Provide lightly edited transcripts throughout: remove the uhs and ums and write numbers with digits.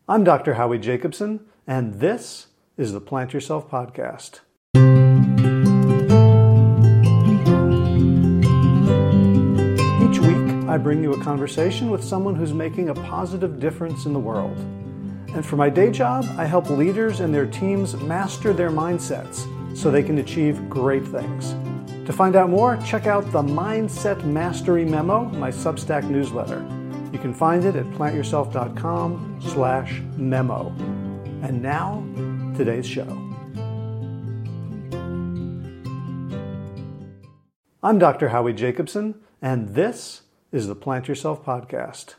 I'm Dr. Howie Jacobson, and this is the Plant Yourself Podcast. Each week, I bring you a conversation with someone who's making a positive difference in the world. And for my day job, I help leaders and their teams master their mindsets so they can achieve great things. To find out more, check out the Mindset Mastery Memo, my Substack newsletter. You can find it at plantyourself.com/memo. And now, today's show. I'm Dr. Howie Jacobson, and this is the Plant Yourself Podcast.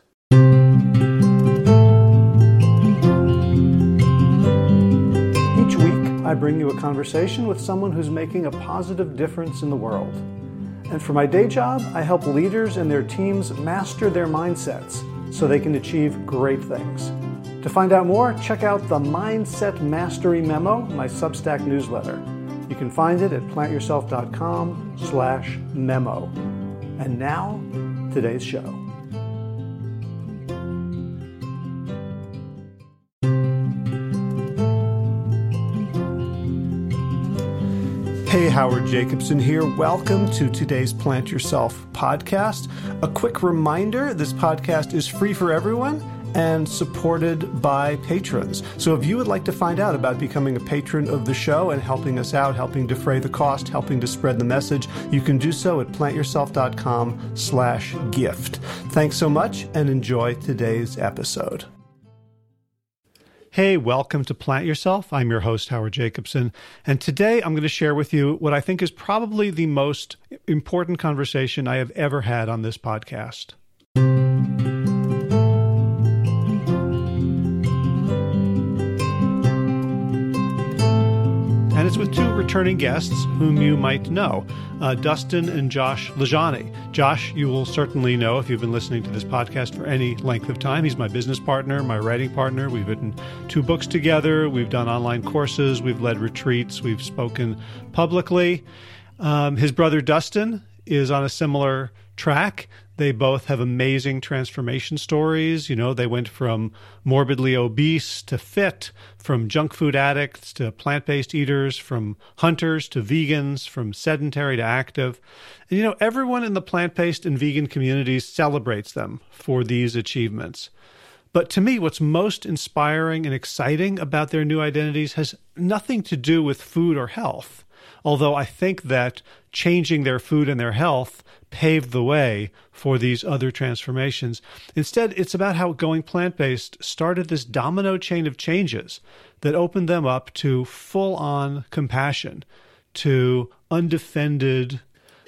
Each week, I bring you a conversation with someone who's making a positive difference in the world. And for my day job, I help leaders and their teams master their mindsets so they can achieve great things. To find out more, check out the Mindset Mastery Memo, my Substack newsletter. You can find it at plantyourself.com/memo. And now, today's show. Hey, Howard Jacobson here. Welcome to today's Plant Yourself podcast. A quick reminder, this podcast is free for everyone and supported by patrons. So if you would like to find out about becoming a patron of the show and helping us out, helping defray the cost, helping to spread the message, you can do so at plantyourself.com/gift. Thanks so much and enjoy today's episode. Hey, welcome to Plant Yourself. I'm your host, Howard Jacobson, and today I'm going to share with you what I think is probably the most important conversation I have ever had on this podcast. And it's with two returning guests whom you might know, Dustin and Josh LaJaunie. Josh, you will certainly know if you've been listening to this podcast for any length of time. He's my business partner, my writing partner. We've written 2 books together. We've done online courses. We've led retreats. We've spoken publicly. His brother Dustin is on a similar track. They both have amazing transformation stories. You know, they went from morbidly obese to fit, from junk food addicts to plant-based eaters, from hunters to vegans, from sedentary to active. And, you know, everyone in the plant-based and vegan communities celebrates them for these achievements. But to me, what's most inspiring and exciting about their new identities has nothing to do with food or health. Although I think that changing their food and their health paved the way for these other transformations. Instead, it's about how going plant-based started this domino chain of changes that opened them up to full-on compassion, to undefended,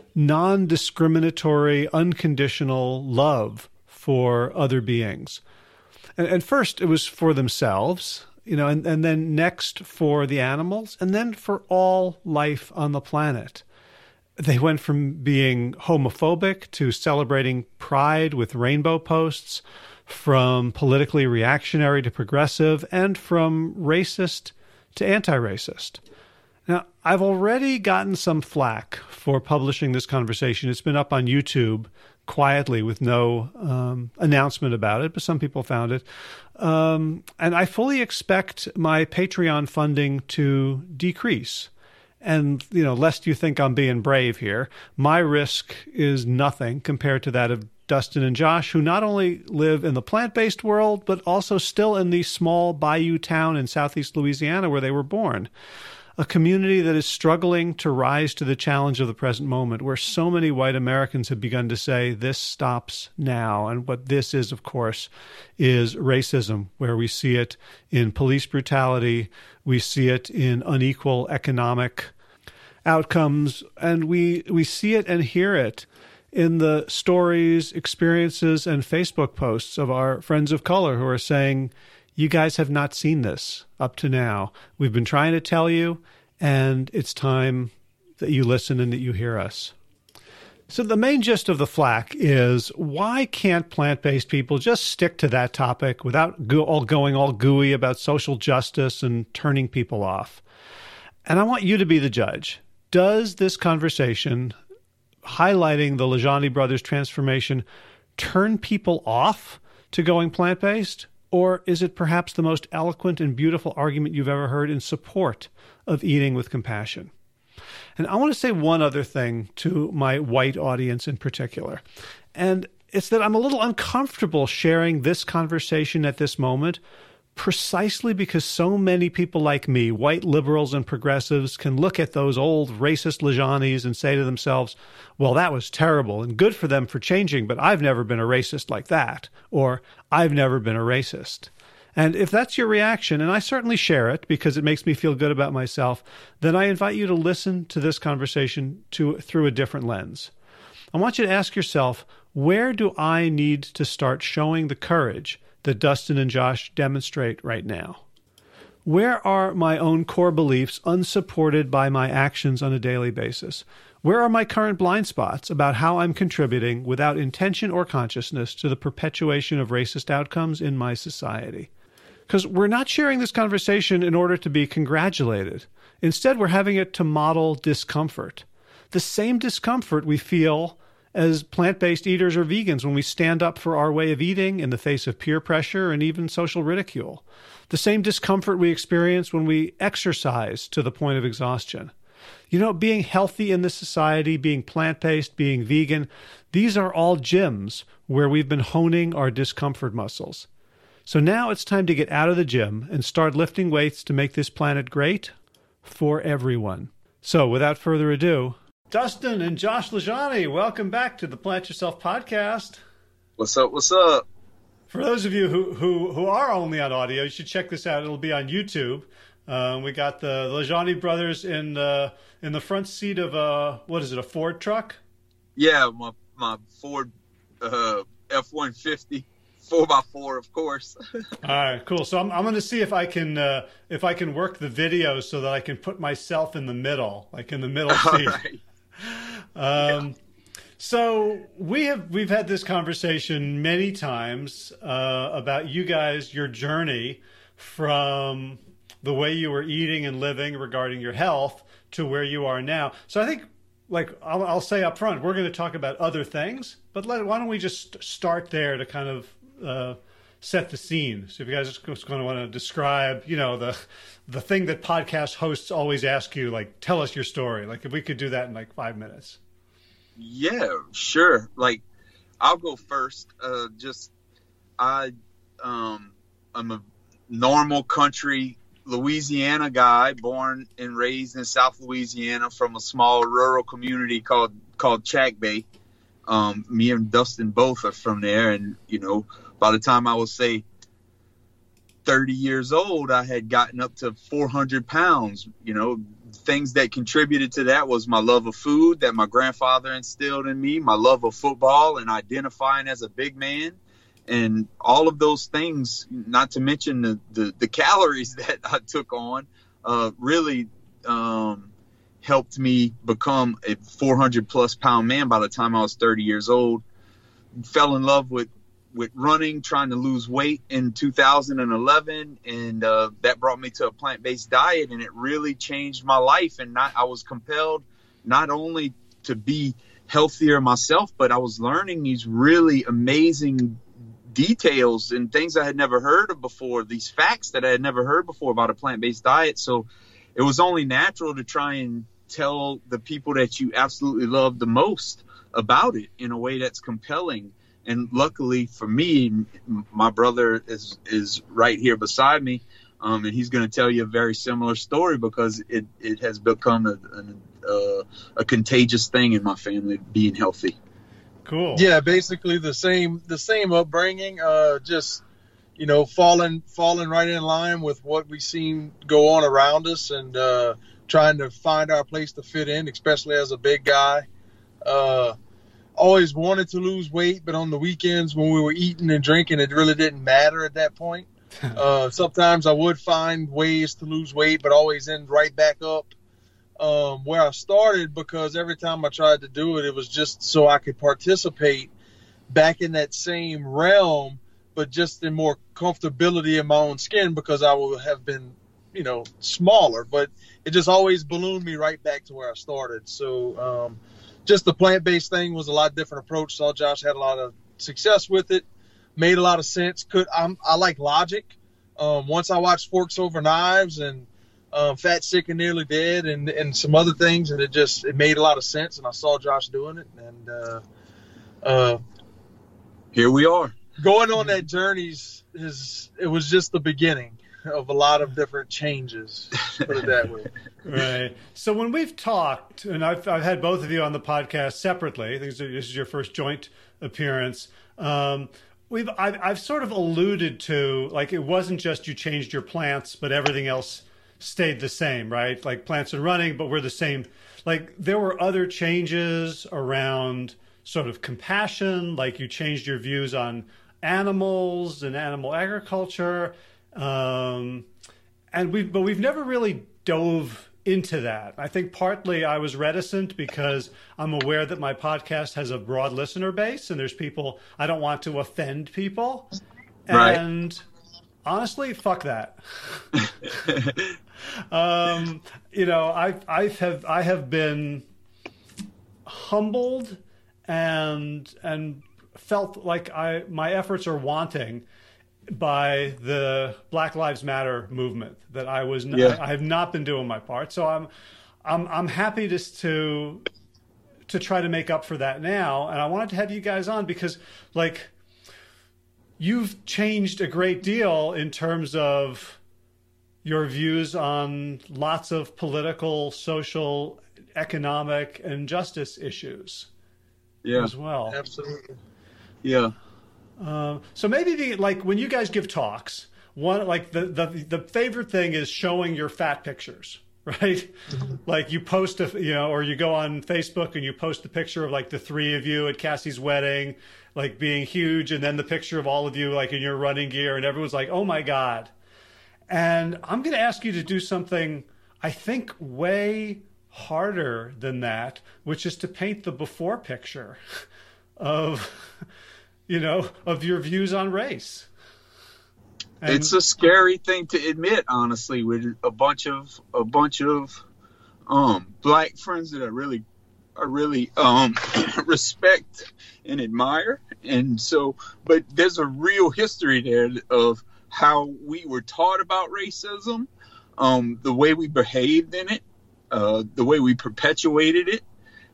non-discriminatory, unconditional love for other beings. And first, it was for themselves, you know, and then next for the animals, and then for all life on the planet. They went from being homophobic to celebrating pride with rainbow posts, from politically reactionary to progressive, and from racist to anti-racist. Now, I've already gotten some flack for publishing this conversation. It's been up on YouTube quietly with no announcement about it, but some people found it. And I fully expect my Patreon funding to decrease. And, you know, lest you think I'm being brave here, my risk is nothing compared to that of Dustin and Josh, who not only live in the plant-based world, but also still in the small bayou town in southeast Louisiana where they were born. A community that is struggling to rise to the challenge of the present moment, where so many white Americans have begun to say, this stops now. And what this is, of course, is racism, where we see it in police brutality, we see it in unequal economic outcomes, and we see it and hear it in the stories, experiences, and Facebook posts of our friends of color who are saying, you guys have not seen this up to now. We've been trying to tell you, and it's time that you listen and that you hear us. So the main gist of the flack is, why can't plant-based people just stick to that topic without going all gooey about social justice and turning people off? And I want you to be the judge. Does this conversation highlighting the LaJaunie brothers' transformation turn people off to going plant-based? Or is it perhaps the most eloquent and beautiful argument you've ever heard in support of eating with compassion? And I want to say one other thing to my white audience in particular. And it's that I'm a little uncomfortable sharing this conversation at this moment, precisely because so many people like me, white liberals and progressives, can look at those old racist LaJaunis and say to themselves, well, that was terrible and good for them for changing, but I've never been a racist like that, or I've never been a racist. And if that's your reaction, and I certainly share it because it makes me feel good about myself, then I invite you to listen to this conversation through a different lens. I want you to ask yourself, where do I need to start showing the courage that Dustin and Josh demonstrate right now? Where are my own core beliefs unsupported by my actions on a daily basis? Where are my current blind spots about how I'm contributing without intention or consciousness to the perpetuation of racist outcomes in my society? Because we're not sharing this conversation in order to be congratulated. Instead, we're having it to model discomfort. The same discomfort we feel as plant-based eaters or vegans when we stand up for our way of eating in the face of peer pressure and even social ridicule. The same discomfort we experience when we exercise to the point of exhaustion. You know, being healthy in this society, being plant-based, being vegan, these are all gyms where we've been honing our discomfort muscles. So now it's time to get out of the gym and start lifting weights to make this planet great for everyone. So without further ado, Dustin and Josh LaJaunie, welcome back to the Plant Yourself podcast. What's up? What's up? For those of you who are only on audio, you should check this out. It'll be on YouTube. We got the LaJaunie brothers in the front seat of a Ford truck? Yeah, my Ford F-150. 4x4, of course. All right, cool. So I'm going to see if I can work the video so that I can put myself in the middle, like in the middle seat. All right. So we've had this conversation many times about you guys, your journey from the way you were eating and living regarding your health to where you are now. So I think, like I'll say up front, we're going to talk about other things, but why don't we just start there to kind of set the scene. So if you guys are just going to want to describe, the thing that podcast hosts always ask you, like, tell us your story. Like, if we could do that in like 5 minutes. Yeah, sure. Like, I'll go first. I'm a normal country Louisiana guy, born and raised in South Louisiana from a small rural community called Chack Bay. Me and Dustin both are from there, and by the time I was, say, 30 years old, I had gotten up to 400 pounds. Things that contributed to that was my love of food that my grandfather instilled in me, my love of football and identifying as a big man. And all of those things, not to mention the calories that I took on, really helped me become a 400-plus pound man by the time I was 30 years old. Fell in love with running, trying to lose weight in 2011, and that brought me to a plant-based diet, and it really changed my life. And I was compelled not only to be healthier myself, but I was learning these really amazing details and things I had never heard of before, these facts that I had never heard before about a plant-based diet. So it was only natural to try and tell the people that you absolutely love the most about it in a way that's compelling. And luckily for me, my brother is right here beside me, and he's going to tell you a very similar story because it has become a contagious thing in my family, being healthy. Cool. Yeah, basically the same upbringing, just falling right in line with what we seen go on around us, and trying to find our place to fit in, especially as a big guy. Always wanted to lose weight, but on the weekends when we were eating and drinking, it really didn't matter at that point. Sometimes I would find ways to lose weight, but always end right back up where I started, because every time I tried to do it, it was just so I could participate back in that same realm, but just in more comfortability in my own skin, because I would have been, smaller. But it just always ballooned me right back to where I started. So just the plant-based thing was a lot different approach. Saw Josh had a lot of success with it. made a lot of sense. I like logic. Once I watched Forks Over Knives and Fat, Sick, and Nearly Dead and some other things, and it made a lot of sense, and I saw Josh doing it, and here we are. Going on that journey it was just the beginning of a lot of different changes, put it that way. Right. So when we've talked, and I've had both of you on the podcast separately, I think this is your first joint appearance. I've sort of alluded to, like, it wasn't just you changed your plants, but everything else stayed the same, right? Like plants are running, but we're the same. Like there were other changes around sort of compassion, like you changed your views on animals and animal agriculture. But we've never really dove into that. I think partly I was reticent because I'm aware that my podcast has a broad listener base and there's people, I don't want to offend people. Right. And honestly, fuck that. I have been humbled and felt like my efforts are wanting by the Black Lives Matter movement, that I have not been doing my part. So I'm happy to try to make up for that now. And I wanted to have you guys on because, like, you've changed a great deal in terms of your views on lots of political, social, economic, and justice issues as well. Absolutely. Yeah. So maybe when you guys give talks, one, like the favorite thing is showing your fat pictures, right? Like you post or you go on Facebook and you post the picture of like the three of you at Cassie's wedding, like being huge, and then the picture of all of you like in your running gear, and everyone's like, oh my God. And I'm going to ask you to do something I think way harder than that, which is to paint the before picture of your views on race. And it's a scary thing to admit, honestly, with a bunch of black friends that I really respect and admire. And so, but there's a real history there of how we were taught about racism, the way we behaved in it, the way we perpetuated it.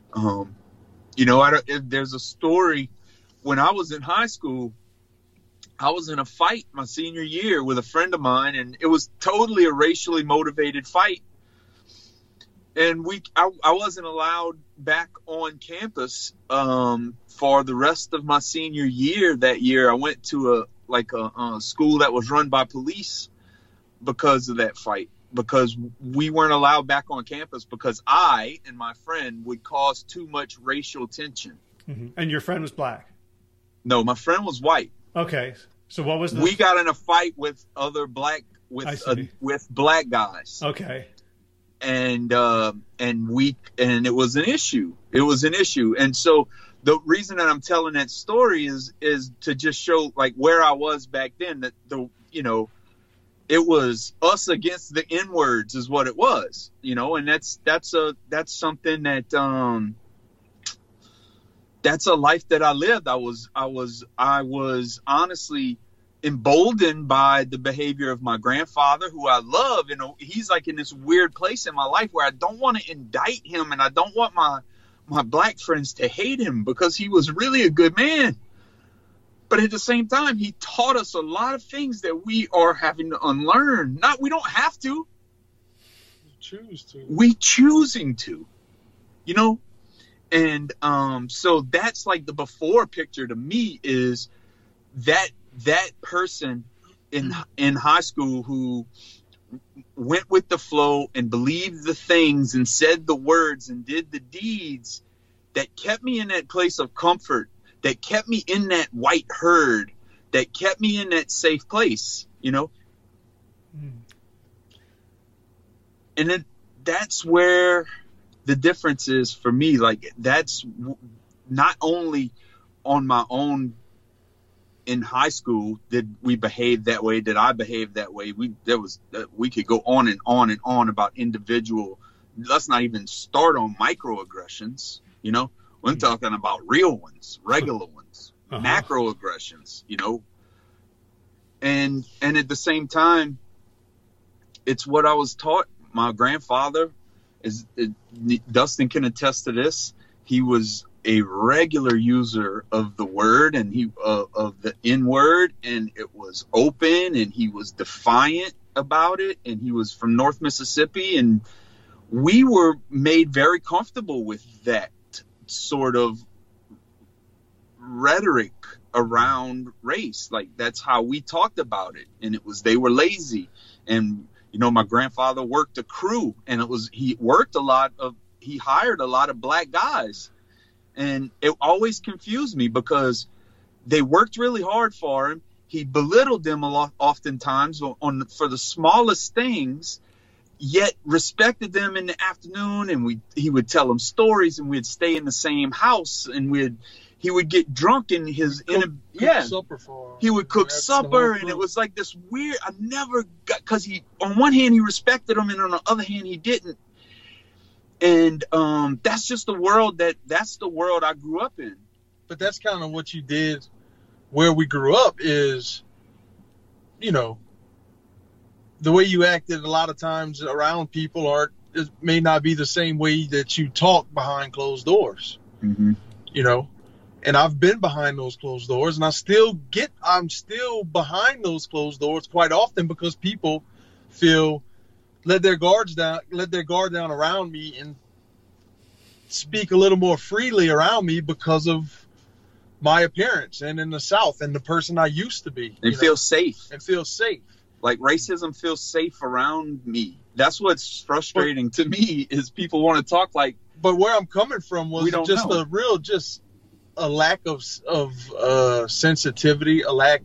There's a story. When I was in high school, I was in a fight my senior year with a friend of mine, and it was totally a racially motivated fight. And I wasn't allowed back on campus for the rest of my senior year. That year, I went to a school that was run by police because of that fight, because we weren't allowed back on campus because I and my friend would cause too much racial tension. Mm-hmm. And your friend was black? No, my friend was white. Okay. So what was we got in a fight with with black guys. Okay. And it was an issue. And so the reason that I'm telling that story is to just show like where I was back then, that it was us against the N-words is what it was, and that's something that that's a life that I lived. I was honestly emboldened by the behavior of my grandfather, who I love. He's like in this weird place in my life where I don't want to indict him, and I don't want my black friends to hate him, because he was really a good man. But at the same time, he taught us a lot of things that we are having to unlearn. We don't have to. We choosing to, And so that's like the before picture to me, is that person in high school who went with the flow and believed the things and said the words and did the deeds that kept me in that place of comfort, that kept me in that white herd, that kept me in that safe place, And that's where the difference is for me. Like, that's not only on my own in high school did we behave that way, did I behave that way. We could go on and on and on about individual. Let's not even start on microaggressions. We're talking about real ones, regular ones, macroaggressions, you know. And at the same time, it's what I was taught. My grandfather Dustin can attest to this. He was a regular user of the word and of the N word, and it was open, and he was defiant about it, and he was from North Mississippi, and we were made very comfortable with that sort of rhetoric around race. Like, that's how we talked about it. And it was, they were lazy. And, you know, my grandfather worked a crew, and he hired a lot of black guys. And it always confused me because they worked really hard for him. He belittled them a lot, oftentimes for the smallest things, yet respected them in the afternoon. And he would tell them stories, and we'd stay in the same house, and he would get drunk in his supper for him. He would cook supper, and it was like this weird. I never got, because on one hand he respected them, and on the other hand he didn't. And that's just that's the world I grew up in. But that's kind of what you did where we grew up is, you know, the way you acted a lot of times around people may not be the same way that you talk behind closed doors. Mm-hmm. You know, and I've been behind those closed doors, and I'm still behind those closed doors quite often because people let their guard down around me and speak a little more freely around me because of my appearance and in the South and the person I used to be. They feel safe. And feel safe. Like, racism feels safe around me. That's what's frustrating to me is people want to talk like. But where I'm coming from was just a lack of sensitivity, a lack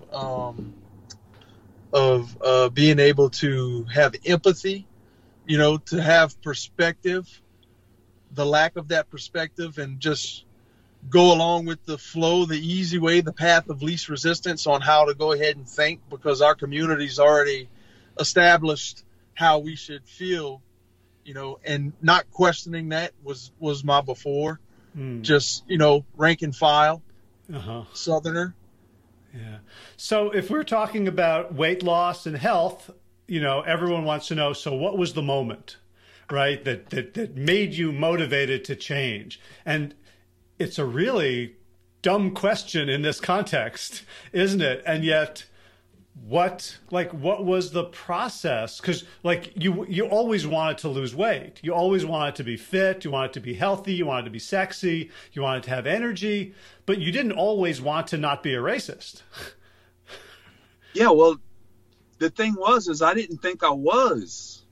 of being able to have empathy, you know, to have perspective, the lack of that perspective, and just go along with the flow, the easy way, the path of least resistance on how to go ahead and think, because our community's already established how we should feel, you know, and not questioning that was my before. Just, you know, rank and file, Southerner. Yeah. So if we're talking about weight loss and health, you know, everyone wants to know, so what was the moment, right, that made you motivated to change? And it's a really dumb question in this context, isn't it? And yet, what was the process? Because, like, you always wanted to lose weight. You always wanted to be fit. You wanted to be healthy. You wanted to be sexy. You wanted to have energy. But you didn't always want to not be a racist. Yeah, well, the thing is I didn't think I was.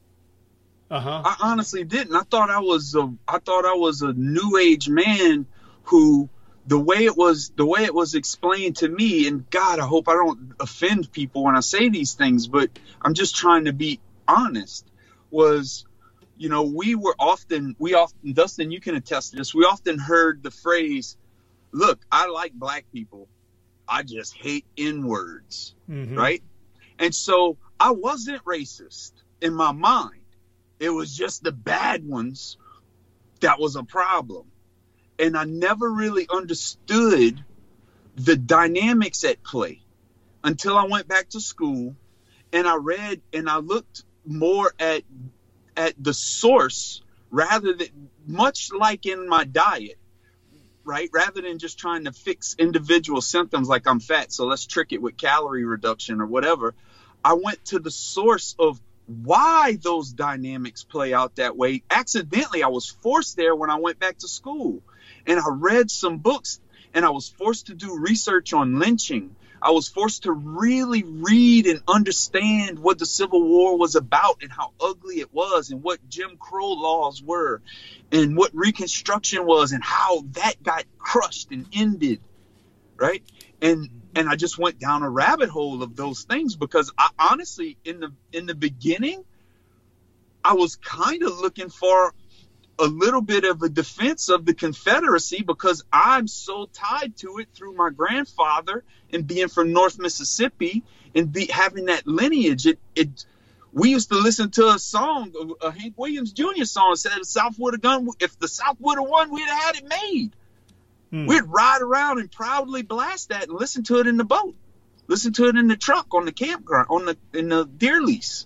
I honestly didn't. I thought I was a new age man who, the way it was explained to me, and God, I hope I don't offend people when I say these things, but I'm just trying to be honest, was, you know, we often, Dustin, you can attest to this, we often heard the phrase, look, I like black people, I just hate N-words, right? And so I wasn't racist in my mind. It was just the bad ones that was a problem. And I never really understood the dynamics at play until I went back to school and I read and I looked more at the source, rather than, much like in my diet, right? Rather than just trying to fix individual symptoms like I'm fat, so let's trick it with calorie reduction or whatever. I went to the source of why those dynamics play out that way. Accidentally, I was forced there when I went back to school. And I read some books, and I was forced to do research on lynching. I was forced to really read and understand what the Civil War was about and how ugly it was and what Jim Crow laws were and what Reconstruction was and how that got crushed and ended, right? And I just went down a rabbit hole of those things because I honestly, in the beginning, I was kind of looking for a little bit of a defense of the Confederacy because I'm so tied to it through my grandfather and being from North Mississippi and having that lineage. We used to listen to a song, a Hank Williams Jr. song, said if the South would have won, we'd have had it made. We'd ride around and proudly blast that and listen to it in the boat, listen to it in the truck, on the campground, in the deer lease.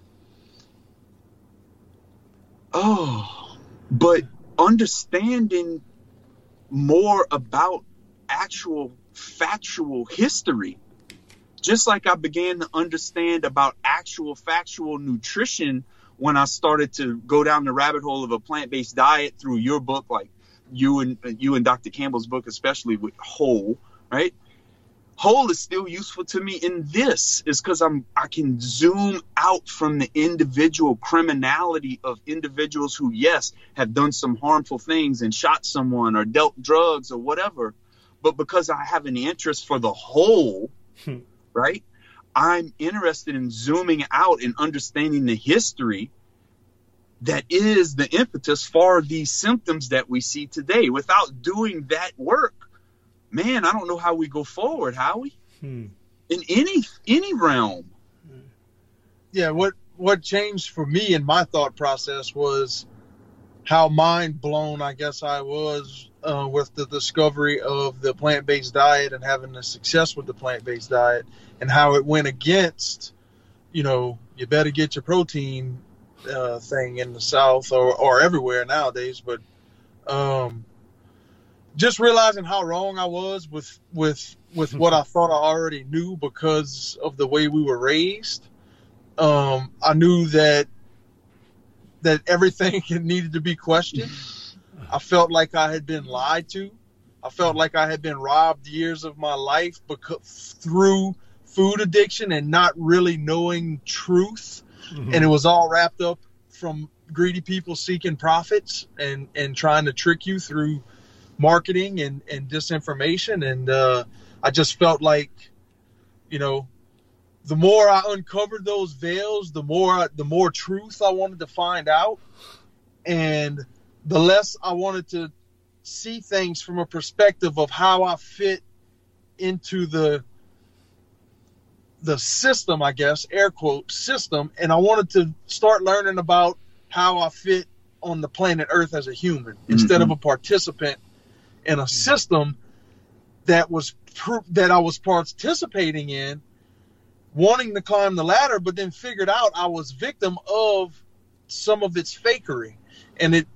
Oh, but understanding more about actual factual history, just like I began to understand about actual factual nutrition when I started to go down the rabbit hole of a plant-based diet through your book, like you and Dr. Campbell's book, especially with Whole, right? Whole is still useful to me in this, is because I can zoom out from the individual criminality of individuals who, yes, have done some harmful things and shot someone or dealt drugs or whatever. But because I have an interest for the whole, right, I'm interested in zooming out and understanding the history that is the impetus for these symptoms that we see today. Without doing that work, man, I don't know how we go forward, Howie, in any realm. Yeah, what changed for me in my thought process was how mind blown I guess I was with the discovery of the plant-based diet and having the success with the plant-based diet, and how it went against, you better get your protein thing in the South or everywhere nowadays. But just realizing how wrong I was with what I thought I already knew because of the way we were raised. I knew that everything needed to be questioned. I felt like I had been lied to. I felt like I had been robbed years of my life through food addiction and not really knowing truth. And it was all wrapped up from greedy people seeking profits and trying to trick you through marketing and disinformation. And I just felt like, the more I uncovered those veils, the more truth I wanted to find out, and the less I wanted to see things from a perspective of how I fit into the system, I guess, air quote system. And I wanted to start learning about how I fit on the planet Earth as a human, instead of a participant in a system that I was participating in, wanting to climb the ladder, but then figured out I was victim of some of its fakery. And it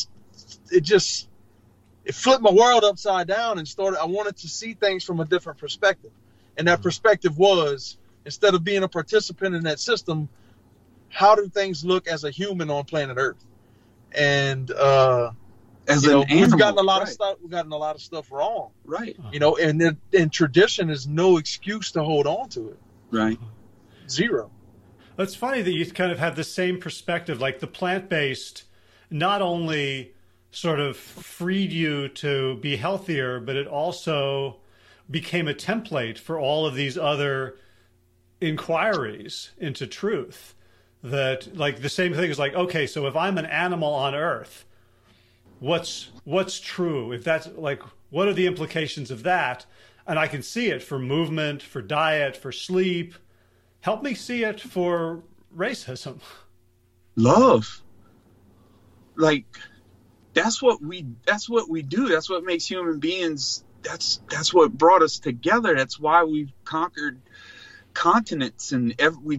flipped my world upside down and I wanted to see things from a different perspective. And that perspective was, instead of being a participant in that system, how do things look as a human on planet Earth? And we've gotten a lot of stuff. We've gotten a lot of stuff wrong, right? And tradition is no excuse to hold on to it, right? Zero. It's funny that you kind of have the same perspective. Like the plant-based not only sort of freed you to be healthier, but it also became a template for all of these other inquiries into truth. That, like, the same thing is like, okay, so if I'm an animal on Earth, what's true? If that's like, what are the implications of that? And I can see it for movement, for diet, for sleep. Help me see it for racism. Love. Like, that's what we do. That's what makes human beings. That's what brought us together. That's why we've conquered continents, and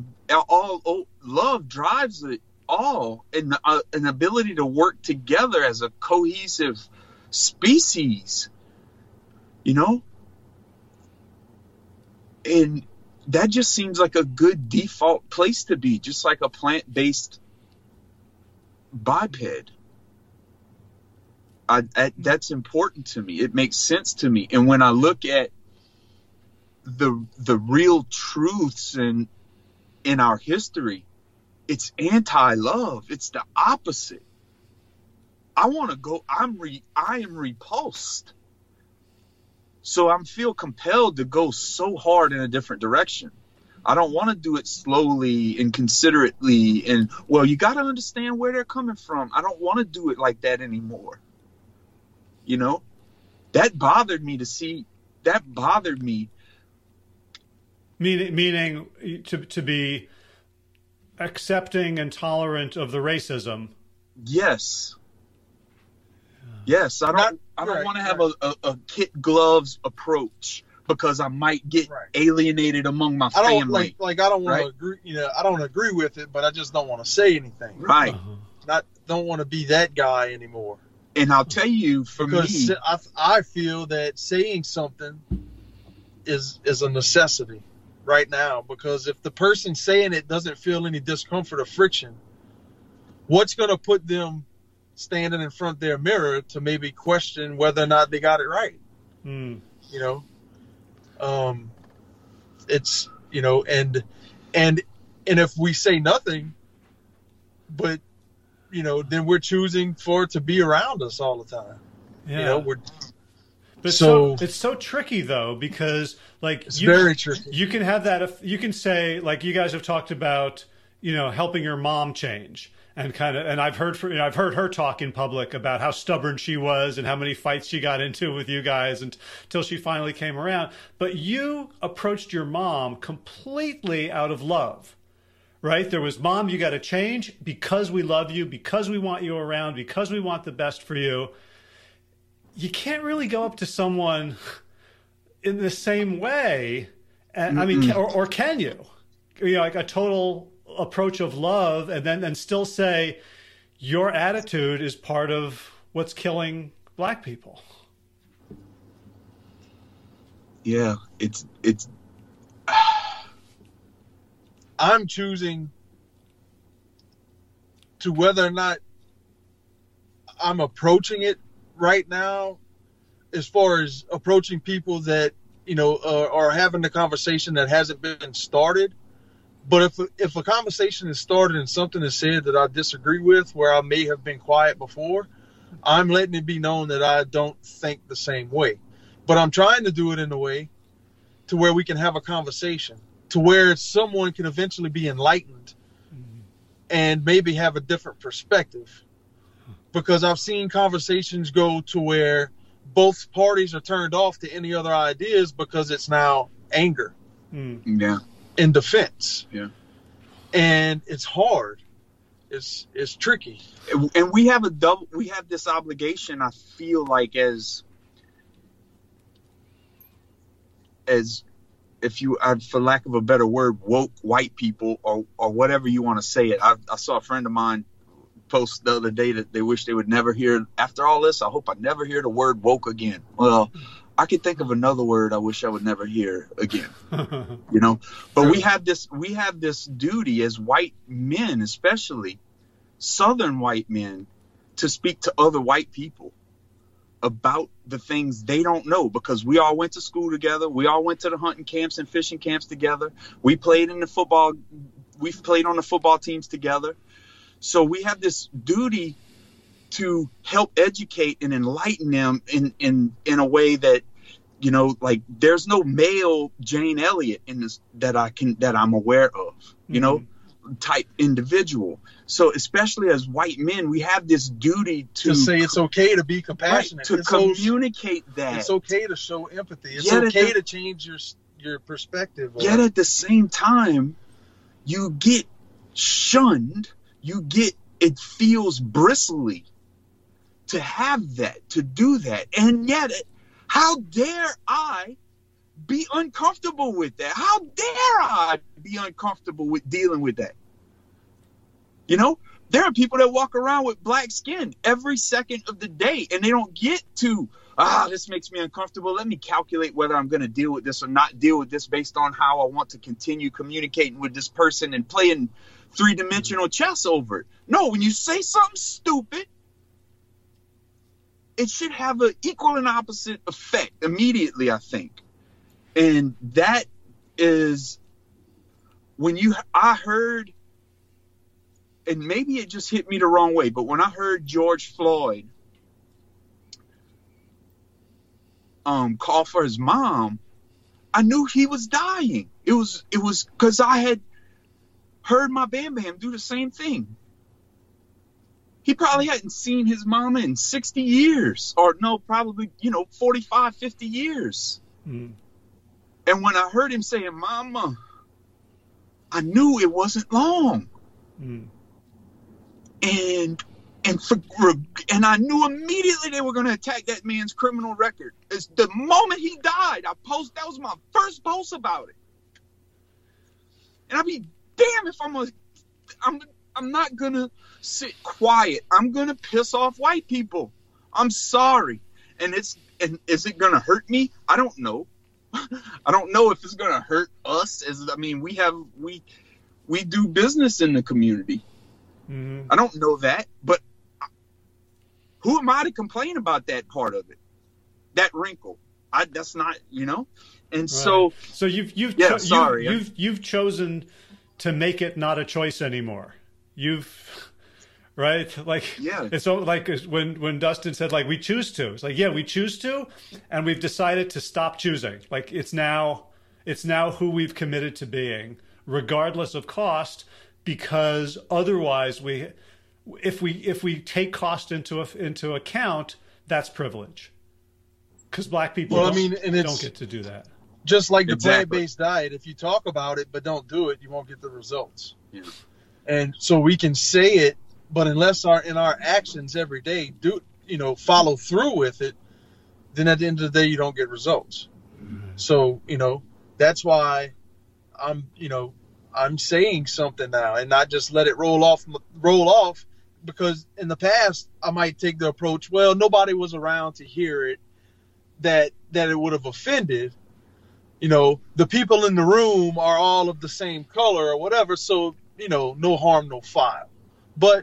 love drives it all, and an ability to work together as a cohesive species, and that just seems like a good default place to be, just like a plant-based biped. That's important to me. It makes sense to me. And when I look at the real truths in our history, it's anti-love. It's the opposite. I want to go. I am repulsed. So I feel compelled to go so hard in a different direction. I don't want to do it slowly and considerately. And, well, you got to understand where they're coming from. I don't want to do it like that anymore. That bothered me to see. That bothered me. Meaning to be accepting and tolerant of the racism. Yes. Yes. I I don't want to have a kid gloves approach because I might get alienated among my family. I don't want to agree. I don't agree with it, but I just don't want to say anything. Right. Don't want to be that guy anymore. And I'll tell you, me, I feel that saying something is a necessity right now, because if the person saying it doesn't feel any discomfort or friction, what's going to put them standing in front of their mirror to maybe question whether or not they got it right? It's, and if we say nothing, but, then we're choosing for it to be around us all the time. Yeah. But so it's so tricky though, because it's very tricky. You can have that. You can say, like, you guys have talked about, helping your mom change, and I've heard her talk in public about how stubborn she was and how many fights she got into with you guys until she finally came around. But you approached your mom completely out of love, right? There was, Mom, you got to change because we love you, because we want you around, because we want the best for you. You can't really go up to someone in the same way. I mean, or can you? Like a total approach of love, and then still say your attitude is part of what's killing Black people. Yeah, it's. I'm choosing to whether or not I'm approaching it right now, as far as approaching people that are having the conversation that hasn't been started. But if a conversation is started and something is said that I disagree with, where I may have been quiet before, I'm letting it be known that I don't think the same way. But I'm trying to do it in a way to where we can have a conversation, to where someone can eventually be enlightened and maybe have a different perspective. Because I've seen conversations go to where both parties are turned off to any other ideas because it's now anger. Yeah. In defense. Yeah. And it's hard. It's tricky. And we have this obligation, I feel like, as if you, for lack of a better word, woke white people, or whatever you want to say it. I saw a friend of mine post the other day that they wish they would never hear, after all this, I hope I never hear the word woke again. Well, I could think of another word I wish I would never hear again. But we have this duty as white men, especially Southern white men, to speak to other white people about the things they don't know, because we all went to school together. We all went to the hunting camps and fishing camps together. We've played on the football teams together. So we have this duty to help educate and enlighten them in a way that, like, there's no male Jane Elliott in this that I'm aware of, type individual. So especially as white men, we have this duty to say it's okay to be compassionate, to communicate that it's okay to show empathy. It's okay to change your perspective. Yet at the same time, you get shunned. It feels bristly to have that, to do that. And yet, how dare I be uncomfortable with that? How dare I be uncomfortable with dealing with that? There are people that walk around with black skin every second of the day, and they don't get to, this makes me uncomfortable. Let me calculate whether I'm going to deal with this or not deal with this based on how I want to continue communicating with this person and playing three-dimensional chess over it. No, when you say something stupid, it should have an equal and opposite effect immediately, I think. And that is when I heard, and maybe it just hit me the wrong way, but when I heard George Floyd call for his mom, I knew he was dying. It was because I had heard my Bam Bam do the same thing. He probably hadn't seen his mama in 60 years, or no, probably, 45, 50 years. And when I heard him saying, Mama, I knew it wasn't long. And and I knew immediately they were going to attack that man's criminal record. It's the moment he died, that was my first post about it. And I'd be damn if I'm not going to sit quiet. I'm going to piss off white people. I'm sorry. And is it going to hurt me? I don't know. I don't know if it's going to hurt us. We do business in the community. Mm-hmm. I don't know that, but who am I to complain about that part of it? That wrinkle. That's not, And right. so you've chosen to make it not a choice anymore. Right? Like, yeah. It's so like when Dustin said, like, we choose to. It's like, yeah, we choose to, and we've decided to stop choosing. Like, it's now who we've committed to being, regardless of cost, because otherwise if we take cost into account, that's privilege. Because black people don't get to do that. Just like the plant-based diet, if you talk about it but don't do it, you won't get the results. Yeah. And so we can say it, but unless in our actions every day follow through with it, then at the end of the day you don't get results. Mm-hmm. So that's why I'm saying something now and not just let it roll off, because in the past I might take the approach, well, nobody was around to hear it, that it would have offended. The people in the room are all of the same color or whatever, so no harm, no foul. But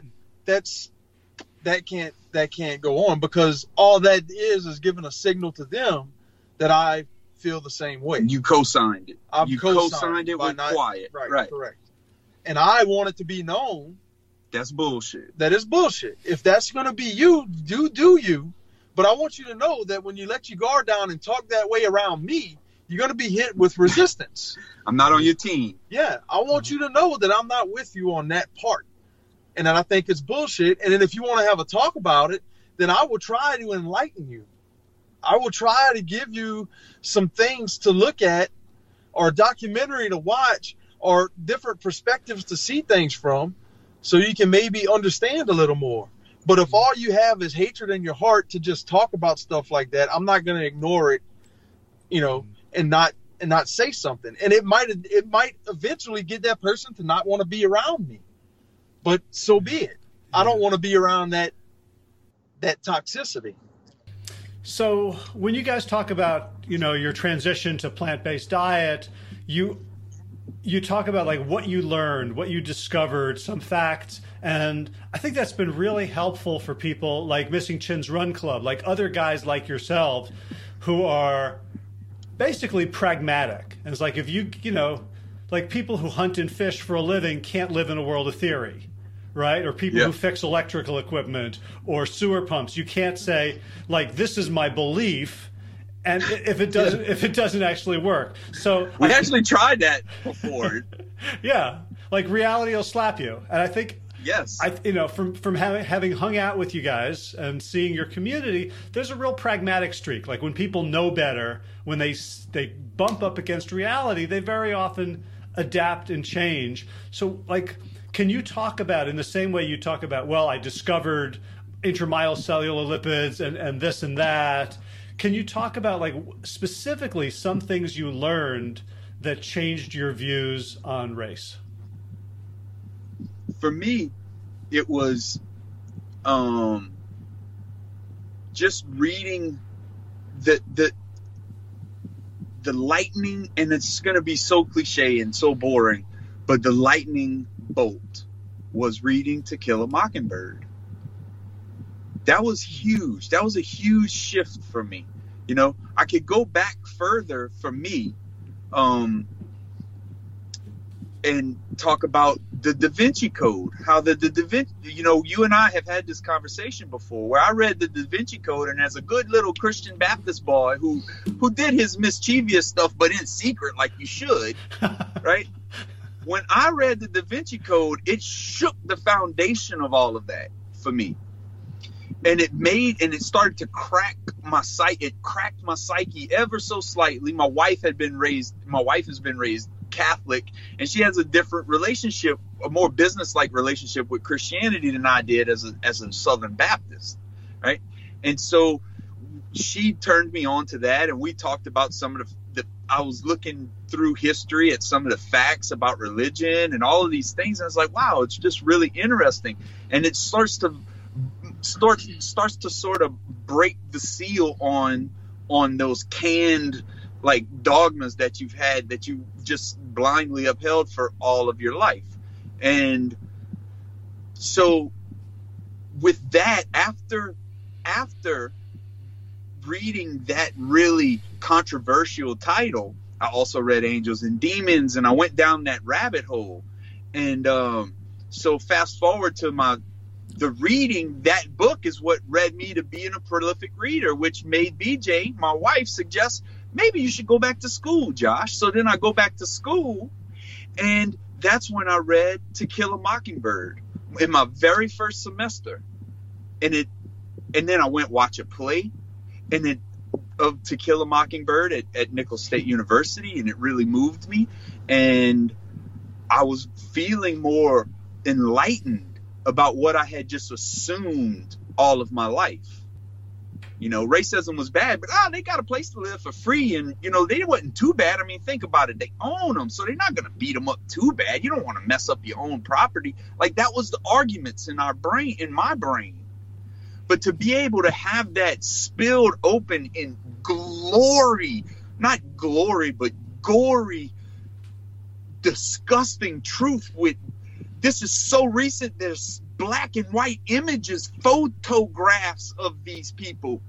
that can't go on, because all that is giving a signal to them that I feel the same way. You co-signed it. You co-signed it with quiet. Right, correct. And I want it to be known. That's bullshit. That is bullshit. If that's going to be you, do you. But I want you to know that when you let your guard down and talk that way around me, you're going to be hit with resistance. I'm not on your team. Yeah, I want you to know that I'm not with you on that part. And then I think it's bullshit. And then if you want to have a talk about it, then I will try to enlighten you. I will try to give you some things to look at, or a documentary to watch, or different perspectives to see things from, so you can maybe understand a little more. But if all you have is hatred in your heart to just talk about stuff like that, I'm not going to ignore it, and not say something. And it might eventually get that person to not want to be around me. But so be it. I don't want to be around that toxicity. So when you guys talk about, your transition to plant-based diet, you talk about like what you learned, what you discovered, some facts. And I think that's been really helpful for people like Missing Chin's Run Club, like other guys like yourselves who are basically pragmatic. And it's like, if like people who hunt and fish for a living can't live in a world of theory, right? Or people who fix electrical equipment or sewer pumps. You can't say, like, this is my belief, and if it doesn't actually work. So we actually tried that before. Yeah, like reality will slap you, and I think. Yes. From having hung out with you guys and seeing your community, there's a real pragmatic streak. Like when people know better, when they bump up against reality, they very often adapt and change. So, like, can you talk about, in the same way you talk about, well, I discovered intramyocellular lipids and this and that, can you talk about, like, specifically some things you learned that changed your views on race? For me, it was just reading the lightning, and it's going to be so cliche and so boring, but the lightning bolt was reading To Kill a Mockingbird. That was huge. That was a huge shift for me. I could go back further for me and talk about the Da Vinci Code, how the Da Vinci, you and I have had this conversation before, where I read the Da Vinci Code, and as a good little Christian Baptist boy who did his mischievous stuff, but in secret, like you should, right? When I read the Da Vinci Code, it shook the foundation of all of that for me. And it started to crack my psyche. It cracked my psyche ever so slightly. My wife has been raised Catholic, and she has a different relationship, a more business-like relationship with Christianity than I did as a Southern Baptist, right? And so she turned me on to that, and we talked about some of the I was looking through history at some of the facts about religion and all of these things, and I was like, wow, it's just really interesting. And it starts to sort of break the seal on those canned like dogmas that you've had, that you just blindly upheld for all of your life. And so with that, after reading that really controversial title, I also read Angels and Demons, and I went down that rabbit hole. And so fast forward to the reading, that book is what led me to being a prolific reader, which made BJ, my wife, suggest maybe you should go back to school, Josh. So then I go back to school, and that's when I read To Kill a Mockingbird in my very first semester. And then I went watch a play of To Kill a Mockingbird at Nicholls State University, and it really moved me. And I was feeling more enlightened about what I had just assumed all of my life. You know, racism was bad, but they got a place to live for free, and you know, they wasn't too bad. I mean, think about it. They own them, so they're not going to beat them up too bad. You don't want to mess up your own property. Like, that was the arguments in my brain. But to be able to have that spilled open in glory, not glory, but gory, disgusting truth with, this is so recent, there's black and white images, photographs of these people.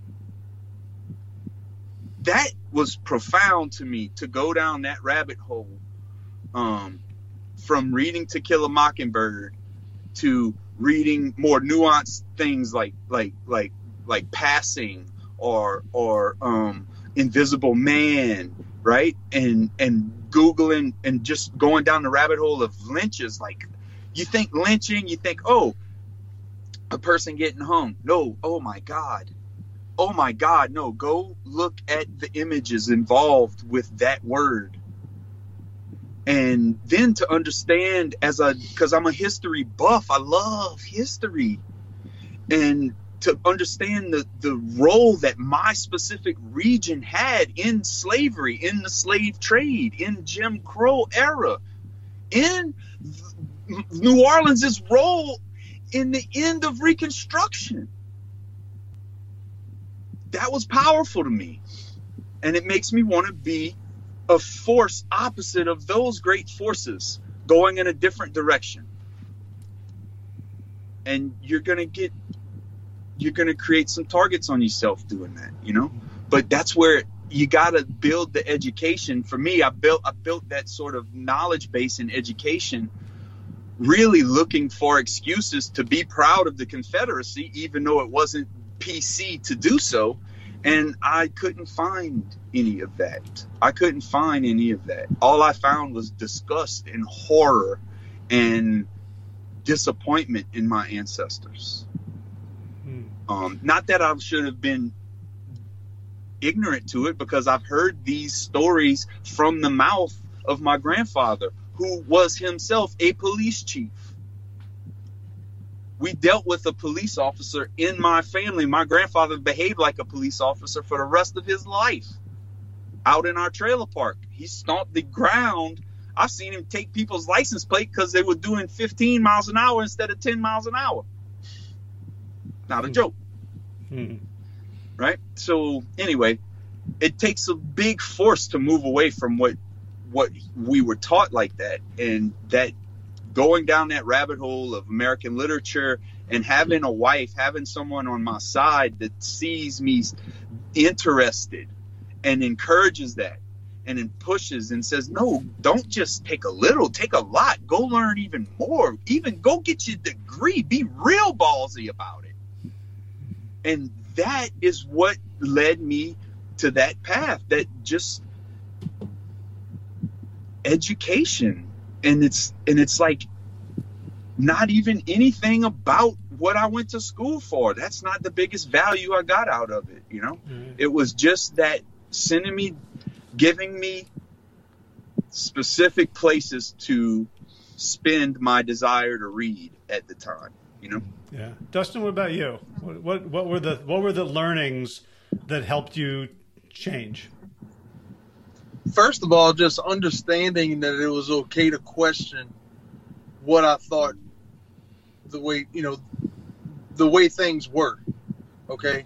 That was profound to me, to go down that rabbit hole, from reading To Kill a Mockingbird to reading more nuanced things like Passing or Invisible Man, right? And Googling and just going down the rabbit hole of lynches. Like, you think lynching, you think, oh, a person getting hung. No, oh my God, no. Go look at the images involved with that word. And then to understand, because I'm a history buff, I love history, and to understand the role that my specific region had in slavery, in the slave trade, in Jim Crow era, in New Orleans' role in the end of Reconstruction. That was powerful to me. And it makes me want to be a force opposite of those great forces, going in a different direction. And you're going to create some targets on yourself doing that, you know? But that's where you got to build the education. For me, I built that sort of knowledge base in education, really looking for excuses to be proud of the Confederacy, even though it wasn't PC to do so. And I couldn't find any of that. All I found was disgust and horror and disappointment in my ancestors. Not that I should have been ignorant to it, because I've heard these stories from the mouth of my grandfather, who was himself a police chief. We dealt with a police officer in my family. My grandfather behaved like a police officer for the rest of his life. Out in our trailer park, he stomped the ground. I've seen him take people's license plate because they were doing 15 miles an hour instead of 10 miles an hour. Not a joke. Right? So anyway, it takes a big force to move away from what we were taught like that. And that going down that rabbit hole of American literature, and having a wife, having someone on my side that sees me interested and encourages that, and then pushes and says, no, don't just take a little, take a lot, go learn even more, even go get your degree, be real ballsy about it. And that is what led me to that path, that just education. And it's like not even anything about what I went to school for. That's not the biggest value I got out of it, you know? It was just that giving me specific places to spend my desire to read at the time, you know? Yeah. Dustin, what about you? What were the learnings that helped you change? First of all, just understanding that it was okay to question what I thought the way things were. Okay.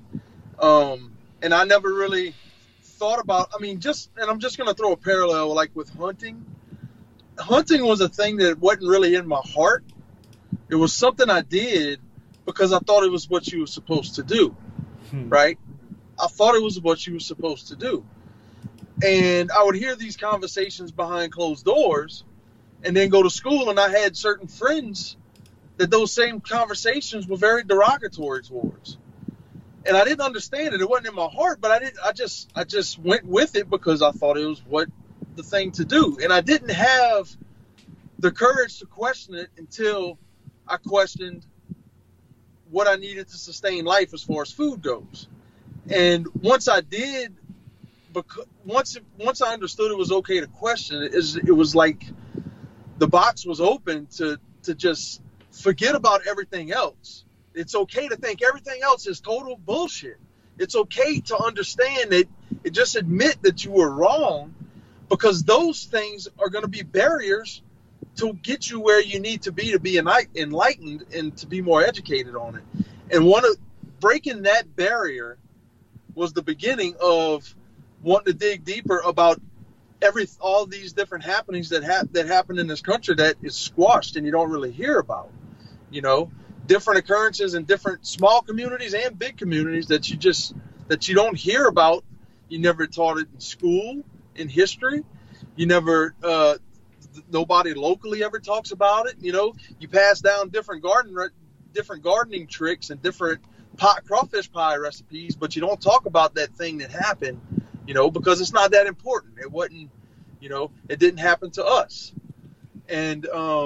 And I never really thought about, and I'm just going to throw a parallel, like with hunting. Hunting was a thing that wasn't really in my heart. It was something I did because I thought it was what you were supposed to do, right? I thought it was what you were supposed to do. And I would hear these conversations behind closed doors and then go to school, and I had certain friends that those same conversations were very derogatory towards. And I didn't understand it. It wasn't in my heart, but I just went with it because I thought it was what the thing to do. And I didn't have the courage to question it until I questioned what I needed to sustain life as far as food goes. And once I did, once I understood it was okay to question it, it was like the box was open to just forget about everything else. It's okay to think everything else is total bullshit. It's okay to understand that, just admit that you were wrong, because those things are going to be barriers to get you where you need to be enlightened and to be more educated on it. And breaking that barrier was the beginning of wanting to dig deeper about all these different happenings that happen in this country that is squashed and you don't really hear about. You know, different occurrences in different small communities and big communities that you don't hear about. You never taught it in school, in history. You never, nobody locally ever talks about it. You know, you pass down different gardening tricks and different crawfish pie recipes, but you don't talk about that thing that happened, you know, because it's not that important. It wasn't, you know, it didn't happen to us. And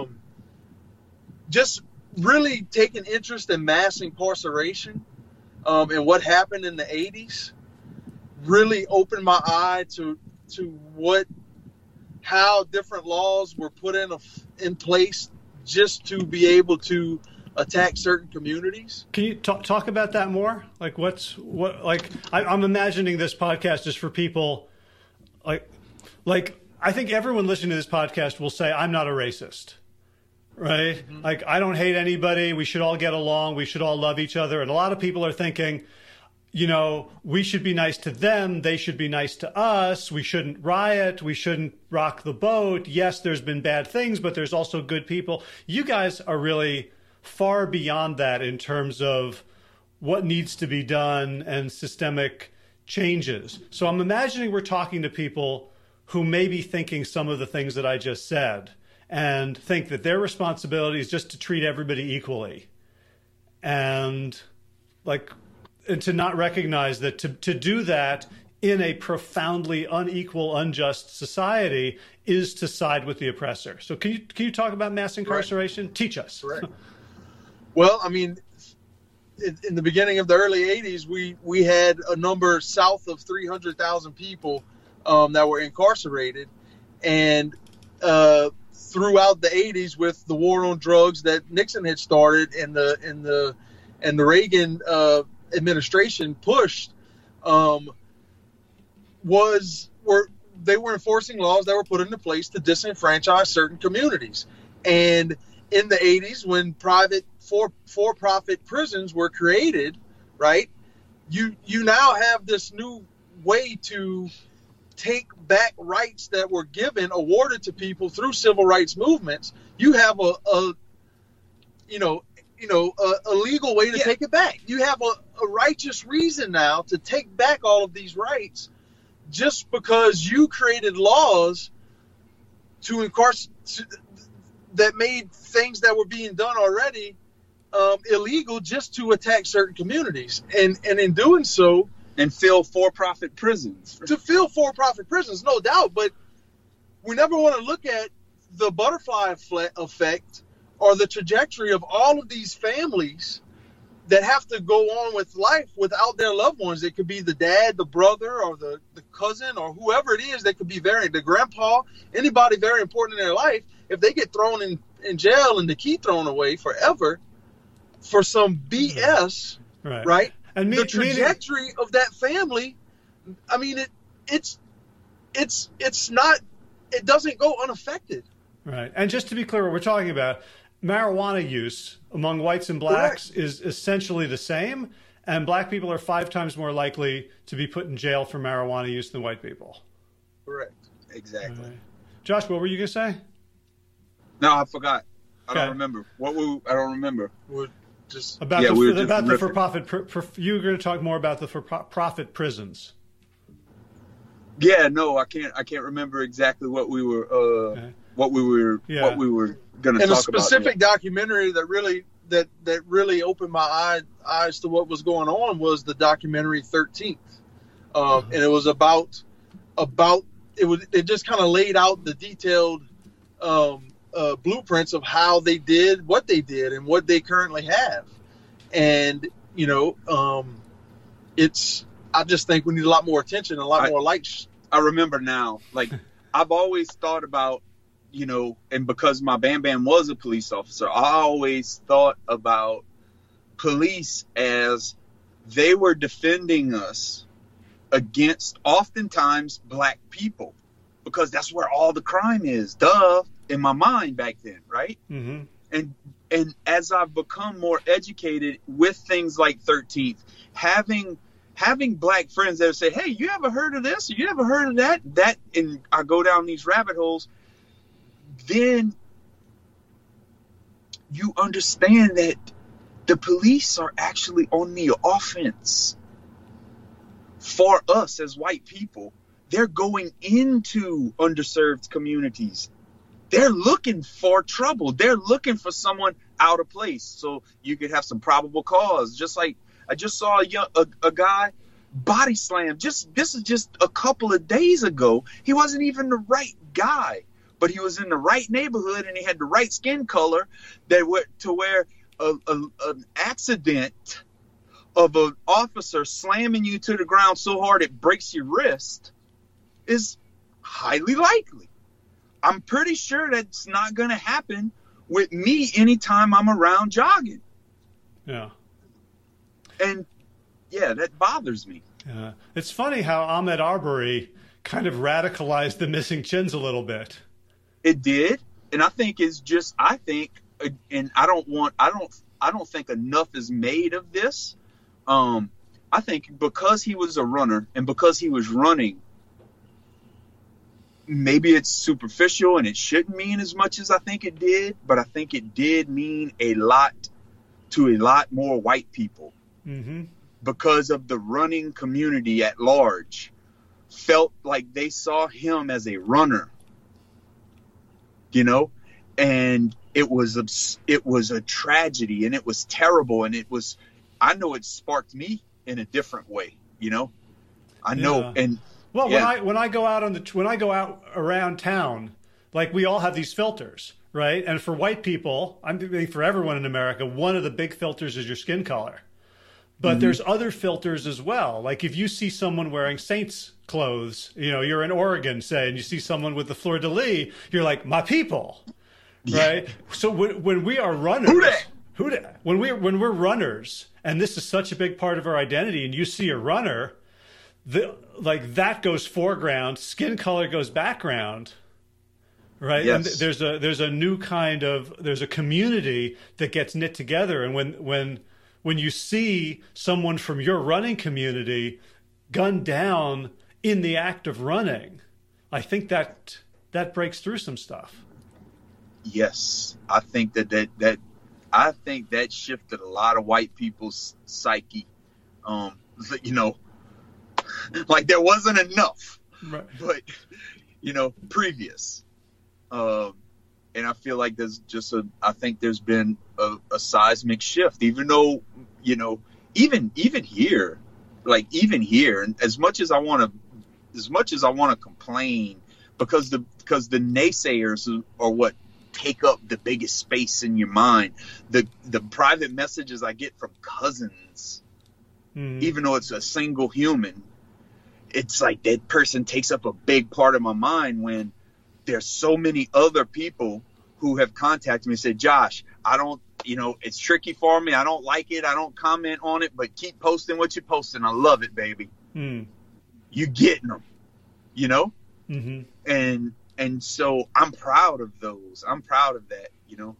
just really taking interest in mass incarceration and what happened in the 80s really opened my eye to how different laws were put in place just to be able to attack certain communities. Can you talk about that more? Like I'm imagining this podcast is for people like I think everyone listening to this podcast will say, I'm not a racist, right? Mm-hmm. Like, I don't hate anybody. We should all get along. We should all love each other. And a lot of people are thinking, you know, we should be nice to them. They should be nice to us. We shouldn't riot. We shouldn't rock the boat. Yes, there's been bad things, but there's also good people. You guys are really far beyond that in terms of what needs to be done and systemic changes. So I'm imagining we're talking to people who may be thinking some of the things that I just said and think that their responsibility is just to treat everybody equally. And to not recognize that to do that in a profoundly unequal, unjust society is to side with the oppressor. So can you talk about mass incarceration? Right. Teach us. Right. Well, I mean, in the beginning of the early 80s, we had a number south of 300,000 people that were incarcerated. And throughout the 80s, with the war on drugs that Nixon had started and the Reagan administration pushed, they were enforcing laws that were put into place to disenfranchise certain communities. And in the 80s, when private for-profit prisons were created, right, you now have this new way to take back rights that were awarded to people through civil rights movements. You have a legal way to take it back. You have a righteous reason now to take back all of these rights just because you created laws that made things that were being done already illegal just to attack certain communities. And in doing so, and fill for-profit prisons. To fill for-profit prisons, no doubt. But we never want to look at the butterfly effect or the trajectory of all of these families that have to go on with life without their loved ones. It could be the dad, the brother, or the cousin, or whoever it is. They could be the grandpa, anybody very important in their life. If they get thrown in jail and the key thrown away forever for some BS, right? And the trajectory of that family, I mean, it's not, it doesn't go unaffected. Right. And just to be clear, what we're talking about, marijuana use among whites and blacks is essentially the same, and black people are 5 times more likely to be put in jail for marijuana use than white people. Correct. Exactly. Right. Josh, what were you going to say? No, I forgot. I don't remember. I don't remember. We're just about the for-profit. You were going to talk more about the for-profit prisons. Yeah, no, I can't remember exactly what we were going to talk about. And a specific documentary that really opened my eyes to what was going on was the documentary 13th, and it was about it just kind of laid out the detailed blueprints of how they did what they did and what they currently have. And, I just think we need a lot more attention, a lot more lights. I remember now, like, I've always thought about, and because my Bam Bam was a police officer, I always thought about police as they were defending us against oftentimes black people, because that's where all the crime is, in my mind back then, right? Mm-hmm. And as I've become more educated with things like 13th, having black friends that say, hey, you ever heard of this? Or you ever heard of that? And I go down these rabbit holes, then you understand that the police are actually on the offense for us as white people. They're going into underserved communities. They're looking for trouble. They're looking for someone out of place. So you could have some probable cause. Just like I just saw a guy body slam. This is just a couple of days ago. He wasn't even the right guy, but he was in the right neighborhood and he had the right skin color to where an accident of an officer slamming you to the ground so hard it breaks your wrist is highly likely. I'm pretty sure that's not going to happen with me anytime I'm around jogging. Yeah. And yeah, that bothers me. Yeah. It's funny how Ahmaud Arbery kind of radicalized the missing chins a little bit. It did. And I think and I don't think enough is made of this. I think because he was a runner and because he was running, maybe it's superficial and it shouldn't mean as much as I think it did, but I think it did mean a lot to a lot more white people. Mm-hmm. Because of the running community at large felt like they saw him as a runner, and it was a tragedy and it was terrible. And I know it sparked me in a different way, I know. Yeah. And well, yeah. when I go out around town, like we all have these filters, right? And for white people, I'm thinking for everyone in America, one of the big filters is your skin color. But there's other filters as well. Like if you see someone wearing Saints clothes, you're in Oregon, say, and you see someone with the fleur-de-lis, you're like, my people, right? So when we are runners, when we're runners, and this is such a big part of our identity, and you see a runner, that goes foreground, skin color goes background, right? Yes. And there's a new kind of, there's a community that gets knit together, and when you see someone from your running community gunned down in the act of running, I think that breaks through some stuff. Yes, I think that shifted a lot of white people's psyche. Like there wasn't enough, right. But previous. And I feel like there's there's been a seismic shift, even though, even here, and as much as I want to complain because the naysayers are what take up the biggest space in your mind. The private messages I get from cousins, even though it's a single human, it's like that person takes up a big part of my mind when there's so many other people who have contacted me and said, Josh, I don't, it's tricky for me. I don't like it. I don't comment on it, but keep posting what you're posting. I love it, baby. You getting them, And so I'm proud of those. I'm proud of that,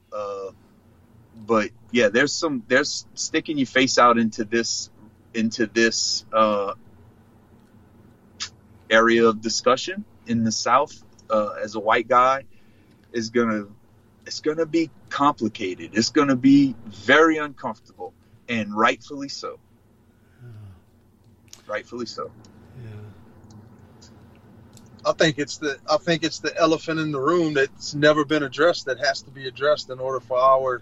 but yeah, there's sticking your face out into this area of discussion in the South as a white guy it's gonna be complicated. It's gonna be very uncomfortable, and rightfully so. Rightfully so. Yeah. I think it's the elephant in the room that's never been addressed that has to be addressed in order for our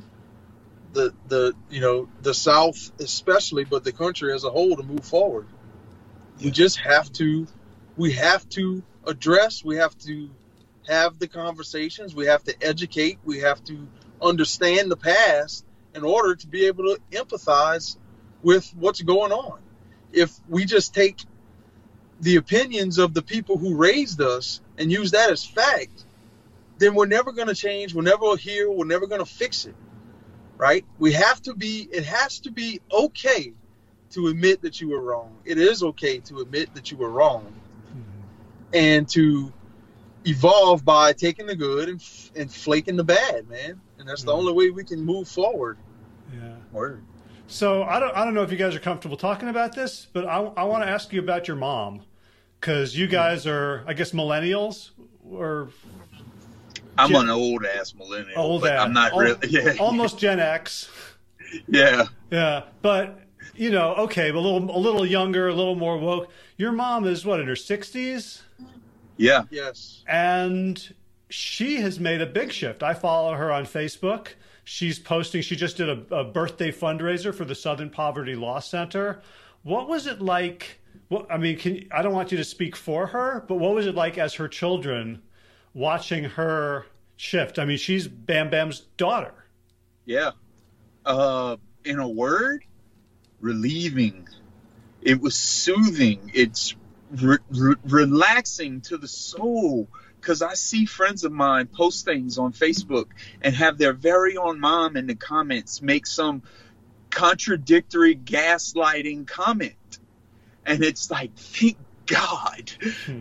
the South especially, but the country as a whole to move forward. We just have to address, we have to have the conversations, we have to educate, we have to understand the past in order to be able to empathize with what's going on. If we just take the opinions of the people who raised us and use that as fact, then we're never going to change, we're never here, we're never going to fix it, right? It has to be okay to admit that you were wrong. It is okay to admit that you were wrong, and to evolve by taking the good and flaking the bad, man. And that's the only way we can move forward. Yeah. Word. So I don't know if you guys are comfortable talking about this, but I want to ask you about your mom, because you guys are, I guess, millennials, or I'm an old ass millennial. I'm not really. Yeah. Almost Gen X. Yeah. Yeah, but okay, but a little younger, a little more woke. Your mom is what, in her 60s? Yeah. Yes. And she has made a big shift. I follow her on Facebook. She's posting. She just did a birthday fundraiser for the Southern Poverty Law Center. What was it like? I don't want you to speak for her, but what was it like as her children watching her shift? I mean, she's Bam Bam's daughter. Yeah. In a word, relieving. It was soothing. It's relaxing to the soul, because I see friends of mine post things on Facebook and have their very own mom in the comments make some contradictory gaslighting comment, and it's like, thank God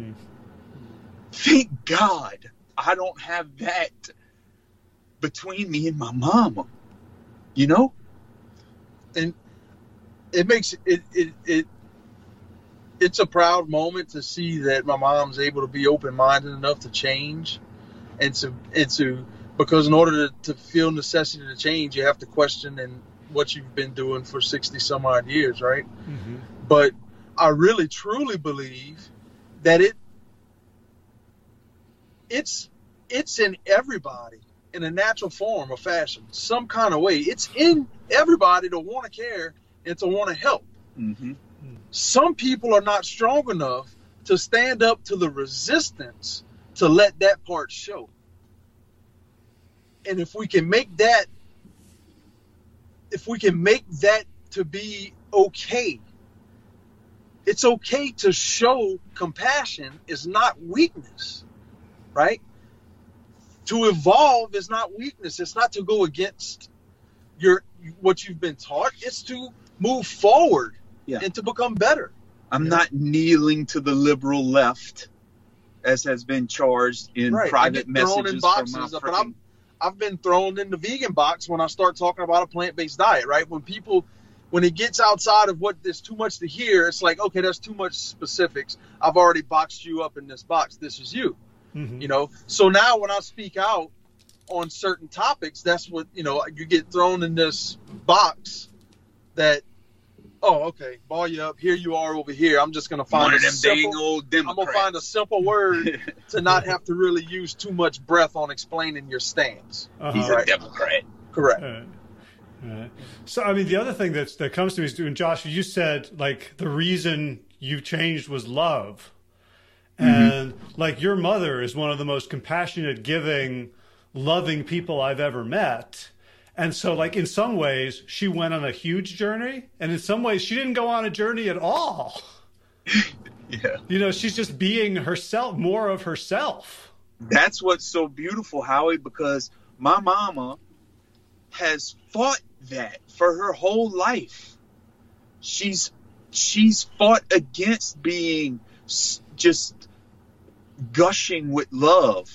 thank God I don't have that between me and my mama, and it makes it's a proud moment to see that my mom's able to be open-minded enough to change, and to because in order to feel necessity to change, you have to question and what you've been doing for 60 some odd years, right? But I really truly believe that it's in everybody in a natural form or fashion, some kind of way. It's in everybody to want to care and to want to help. Some people are not strong enough to stand up to the resistance to let that part show. And if we can make that to be okay, it's okay to show compassion is not weakness, right? To evolve is not weakness. It's not to go against what you've been taught. It's to move forward. Yeah. And to become better. I'm not kneeling to the liberal left, as has been charged in private messages in boxes, from my I've been thrown in the vegan box when I start talking about a plant-based diet, right? When it gets outside of what there's too much to hear, it's like, okay, there's too much specifics. I've already boxed you up in this box. This is you, So now when I speak out on certain topics, that's what, you get thrown in this box that, oh, okay, ball you up. Here you are over here. I'm just going to find I'm going to find a simple word to not have to really use too much breath on explaining your stance. He's a Democrat. Correct. So, I mean, the other thing that comes to me is, and Josh, you said, like, the reason you changed was love. And, like, your mother is one of the most compassionate, giving, loving people I've ever met. And so, like, in some ways, she went on a huge journey, and in some ways, she didn't go on a journey at all. Yeah. You know, she's just being herself, more of herself. That's what's so beautiful, Howie, because my mama has fought that for her whole life. She's fought against being just gushing with love,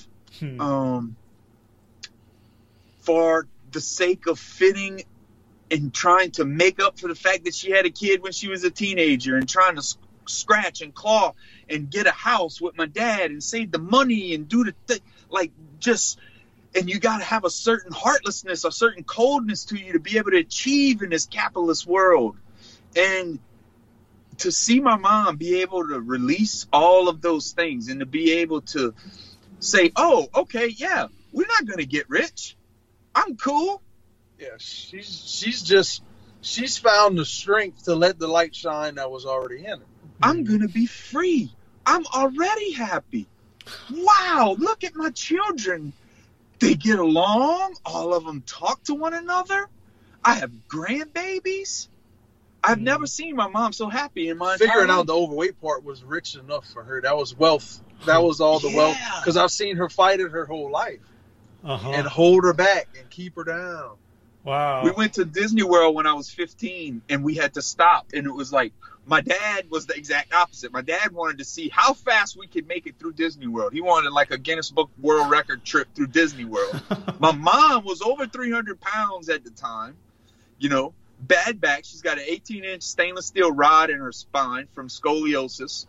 for the sake of fitting and trying to make up for the fact that she had a kid when she was a teenager, and trying to scratch and claw and get a house with my dad and save the money and do the thing, like, just, and you got to have a certain heartlessness, a certain coldness to you to be able to achieve in this capitalist world. And to see my mom be able to release all of those things and to be able to say, oh, okay, yeah, we're not going to get rich. I'm cool. Yeah, she's found the strength to let the light shine that was already in her. I'm going to be free. I'm already happy. Wow, look at my children. They get along. All of them talk to one another. I have grandbabies. I've never seen my mom so happy in my entire Figuring life. out the overweight part was rich enough for her. That was wealth. That was all the wealth. Because I've seen her fight it her whole life. And hold her back and keep her down. Wow. We went to Disney World when I was 15, and we had to stop. And it was like, my dad was the exact opposite. My dad wanted to see how fast we could make it through Disney World. He wanted like a Guinness Book World Record trip through Disney World. My mom was over 300 pounds at the time, you know, bad back. She's got an 18-inch stainless steel rod in her spine from scoliosis.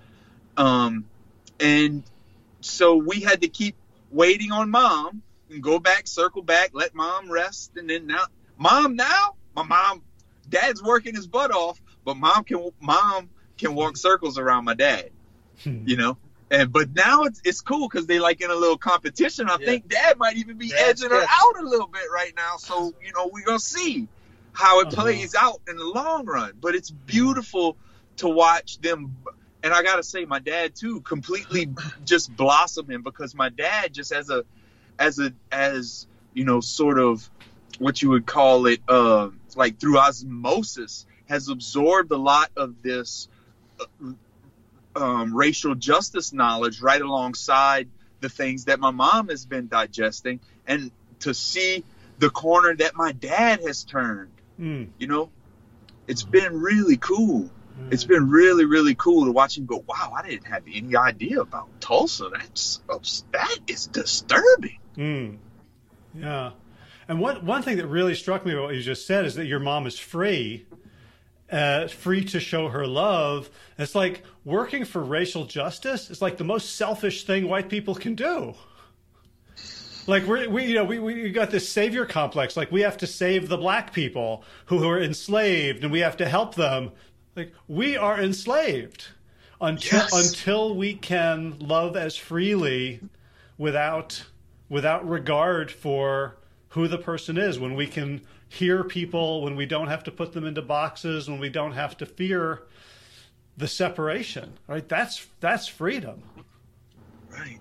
And so we had to keep waiting on mom and go back, circle back, let mom rest. And then my mom, dad's working his butt off, but mom can walk circles around my dad, you know? But now it's cool because they like in a little competition. I think dad might even be edging her out a little bit right now. So, you know, we're going to see how it plays out in the long run. But it's beautiful to watch them. And I got to say, my dad, too, completely just blossoming, because my dad just as you know, sort of what you would call it, like through osmosis, has absorbed a lot of this racial justice knowledge right alongside the things that my mom has been digesting. And to see the corner that my dad has turned, you know, it's been really cool. It's been really, really cool to watch him go, wow, I didn't have any idea about Tulsa. That is disturbing. Yeah. And one thing that really struck me about what you just said is that your mom is free to show her love. It's like working for racial justice is like the most selfish thing white people can do. Like we got this savior complex. Like we have to save the black people who are enslaved, and we have to help them. Like we are enslaved until we can love as freely without regard for who the person is, when we can hear people, when we don't have to put them into boxes, when we don't have to fear the separation, right? That's freedom. Right.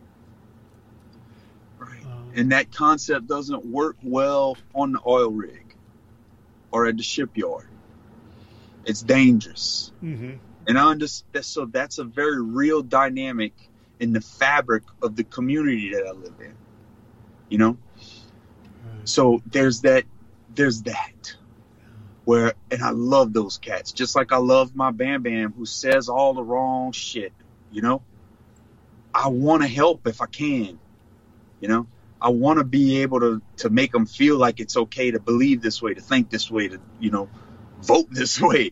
And that concept doesn't work well on the oil rig or at the shipyard. It's dangerous. And I understand. So that's a very real dynamic in the fabric of the community that I live in, you know? So there's that where, and I love those cats, just like I love my Bam Bam, who says all the wrong shit, you know? I want to help if I can, you know? I want to be able to make them feel like it's okay to believe this way, to think this way, to, you know, vote this way.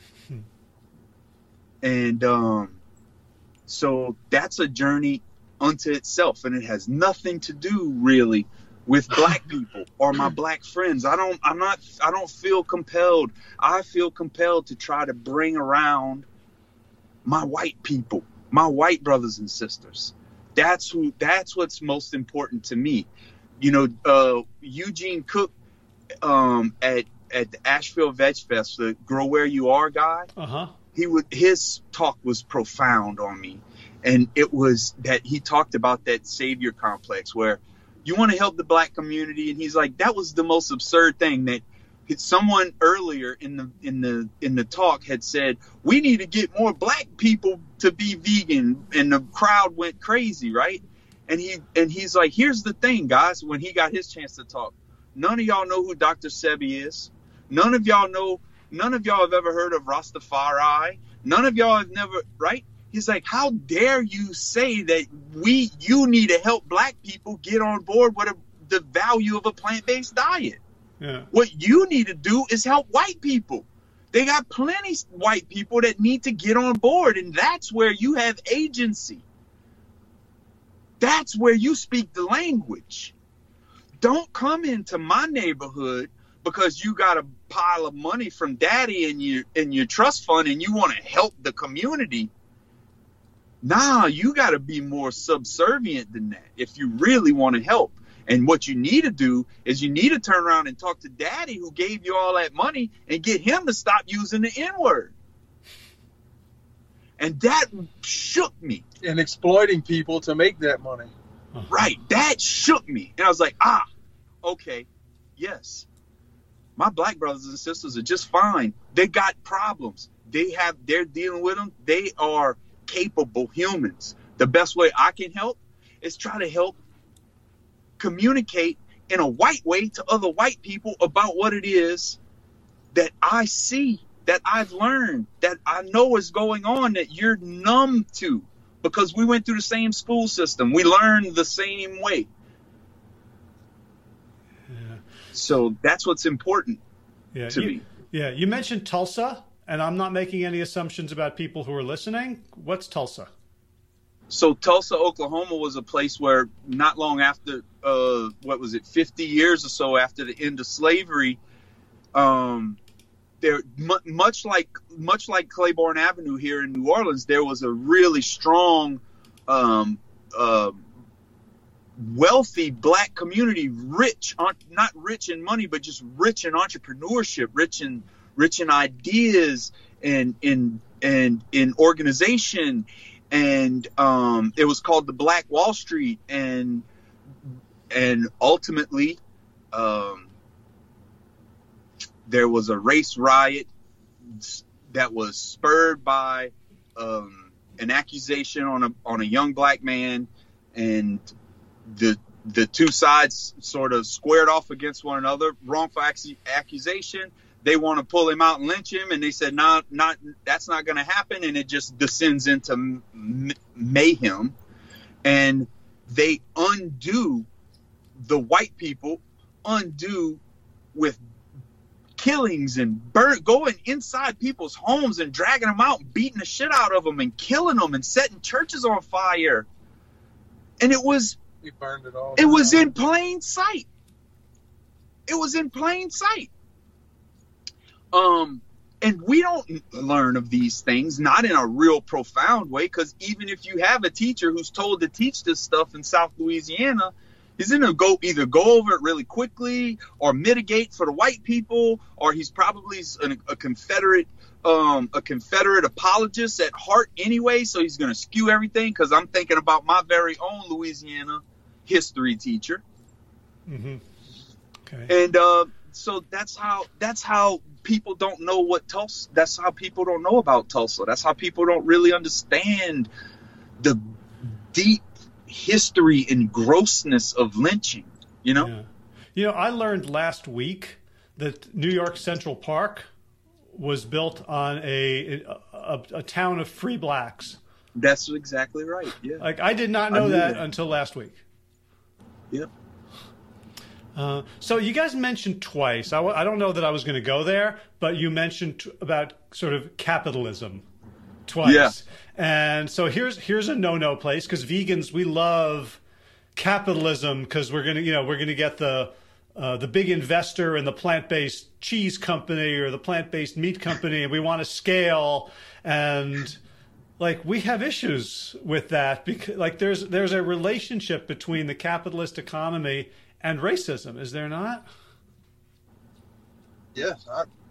And so that's a journey unto itself, and it has nothing to do really with black people or my black friends. I don't feel compelled. I feel compelled to try to bring around my white people, my white brothers and sisters. That's what's most important to me. You know, Eugene Cook at the Asheville Veg Fest, the Grow Where You Are guy. His talk was profound on me, and it was that he talked about that savior complex where you want to help the black community. And he's like, that was the most absurd thing that someone earlier in the talk had said, we need to get more black people to be vegan. And the crowd went crazy, right? And he's like, here's the thing, guys, when he got his chance to talk, none of y'all know who Dr. Sebi is. None of y'all have ever heard of Rastafari. None of y'all have never, right? He's like, how dare you say that you need to help black people get on board with the value of a plant-based diet. Yeah. What you need to do is help white people. They got plenty white people that need to get on board, and that's where you have agency. That's where you speak the language. Don't come into my neighborhood because you got a pile of money from daddy in your trust fund and you want to help the community. Nah, you got to be more subservient than that if you really want to help. And what you need to do is you need to turn around and talk to daddy who gave you all that money and get him to stop using the N-word. And that shook me. And exploiting people to make that money. Right. That shook me. And I was like, okay, yes. My black brothers and sisters are just fine. They got problems. They're dealing with them. They are capable humans. The best way I can help is try to help communicate in a white way to other white people about what it is that I see, that I've learned, that I know is going on, that you're numb to, because we went through the same school system. We learned the same way. Yeah. So that's what's important to me. Yeah, you mentioned Tulsa, and I'm not making any assumptions about people who are listening. What's Tulsa? So Tulsa, Oklahoma was a place where not long after, 50 years or so after the end of slavery, there much like Claiborne Avenue here in New Orleans, there was a really strong, wealthy black community, not rich in money, but just rich in entrepreneurship, rich in ideas and in organization. And it was called the Black Wall Street, and ultimately there was a race riot that was spurred by an accusation on a young black man, and the two sides sort of squared off against one another. Wrongful accusation. They want to pull him out and lynch him, and they said, that's not going to happen, and it just descends into mayhem. And they the white people undo with killings and going inside people's homes and dragging them out and beating the shit out of them and killing them and setting churches on fire. And we burned it all. It was in plain sight. It was in plain sight. And we don't learn of these things, not in a real profound way, because even if you have a teacher who's told to teach this stuff in South Louisiana, he's going to either go over it really quickly or mitigate for the white people, or he's probably a Confederate apologist at heart anyway, so he's going to skew everything, because I'm thinking about my very own Louisiana history teacher. Mm-hmm. Okay. And so that's how people don't know what Tulsa. That's how people don't know about Tulsa. That's how people don't really understand the deep history and grossness of lynching. Yeah. I learned last week that New York Central Park was built on a town of free blacks. That's exactly right. Yeah. Like, I did not know that until last week. Yep. So you guys mentioned twice, I don't know that I was going to go there, but you mentioned about sort of capitalism twice. Yeah. And so here's a no-no place, because vegans, we love capitalism, because we're going to get the big investor in the plant-based cheese company or the plant-based meat company, and we want to scale. And like, we have issues with that, because like there's a relationship between the capitalist economy and racism, is there not? Yes,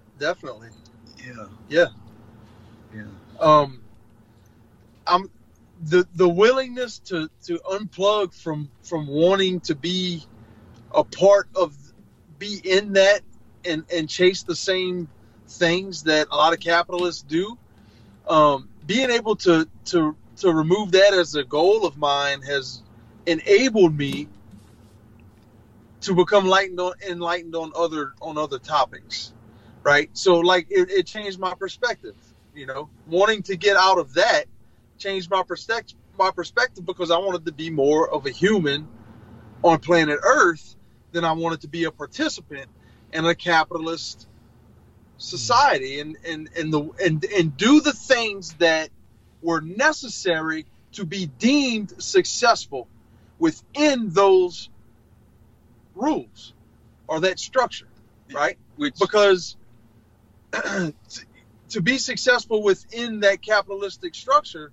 definitely. Yeah. Yeah. the willingness to unplug from wanting to be a part of, be in that and chase the same things that a lot of capitalists do. Being able to remove that as a goal of mine has enabled me to become enlightened on other topics, right? So like it changed my perspective, wanting to get out of that changed my perspective because I wanted to be more of a human on planet Earth than I wanted to be a participant in a capitalist society and do the things that were necessary to be deemed successful within those rules or that structure, right? Because to be successful within that capitalistic structure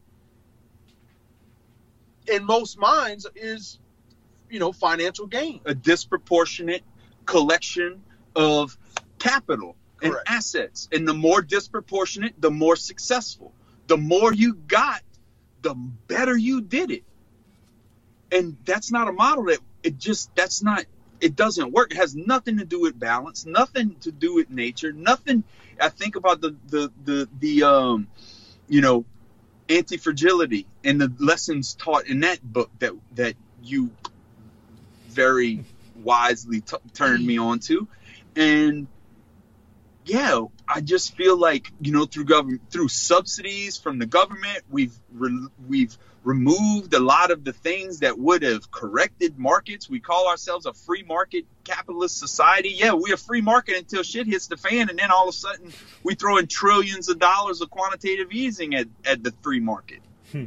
in most minds is, financial gain. A disproportionate collection of capital and Correct. Assets. And the more disproportionate, the more successful. The more you got, the better you did it. And that's not a model that it doesn't work. It has nothing to do with balance, nothing to do with nature, nothing. I think about the anti-fragility and the lessons taught in that book that you very wisely turned me on to. And yeah, I just feel like, through subsidies from the government, we've removed a lot of the things that would have corrected markets. We call ourselves a free market capitalist society. Yeah, we're a free market until shit hits the fan, and then all of a sudden we throw in trillions of dollars of quantitative easing at the free market.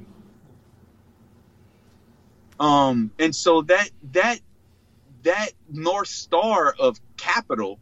And so that North Star of capital,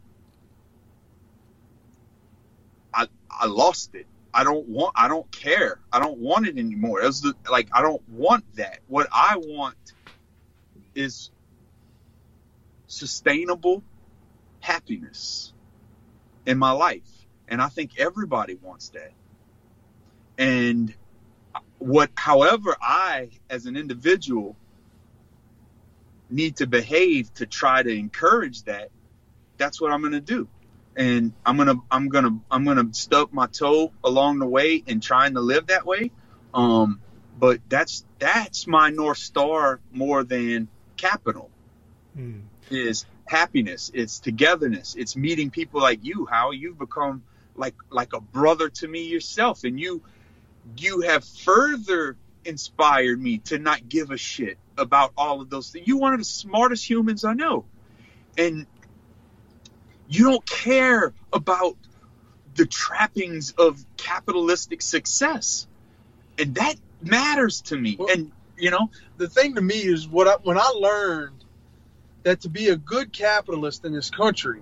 I lost it. I don't care. I don't want it anymore. I don't want that. What I want is sustainable happiness in my life. And I think everybody wants that. And however I, as an individual, need to behave to try to encourage that, that's what I'm going to do. And I'm gonna stub my toe along the way in trying to live that way. But that's my North Star more than capital. Is happiness. It's togetherness. It's meeting people like you. How you've become like a brother to me yourself, and you have further inspired me to not give a shit about all of those things. You're one of the smartest humans I know, and you don't care about the trappings of capitalistic success. And that matters to me. Well, and, the thing to me is when I learned that to be a good capitalist in this country,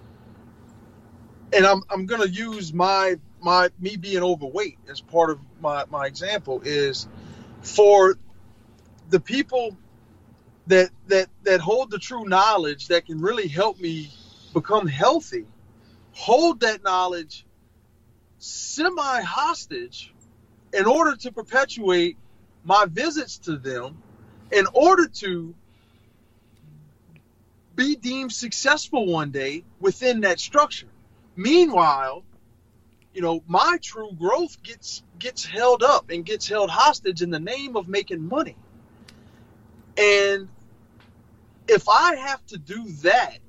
and I'm going to use me being overweight as part of my example, is for the people that hold the true knowledge that can really help me become healthy, hold that knowledge semi-hostage in order to perpetuate my visits to them, in order to be deemed successful one day within that structure. Meanwhile, my true growth gets held up and gets held hostage in the name of making money. And if I have to do that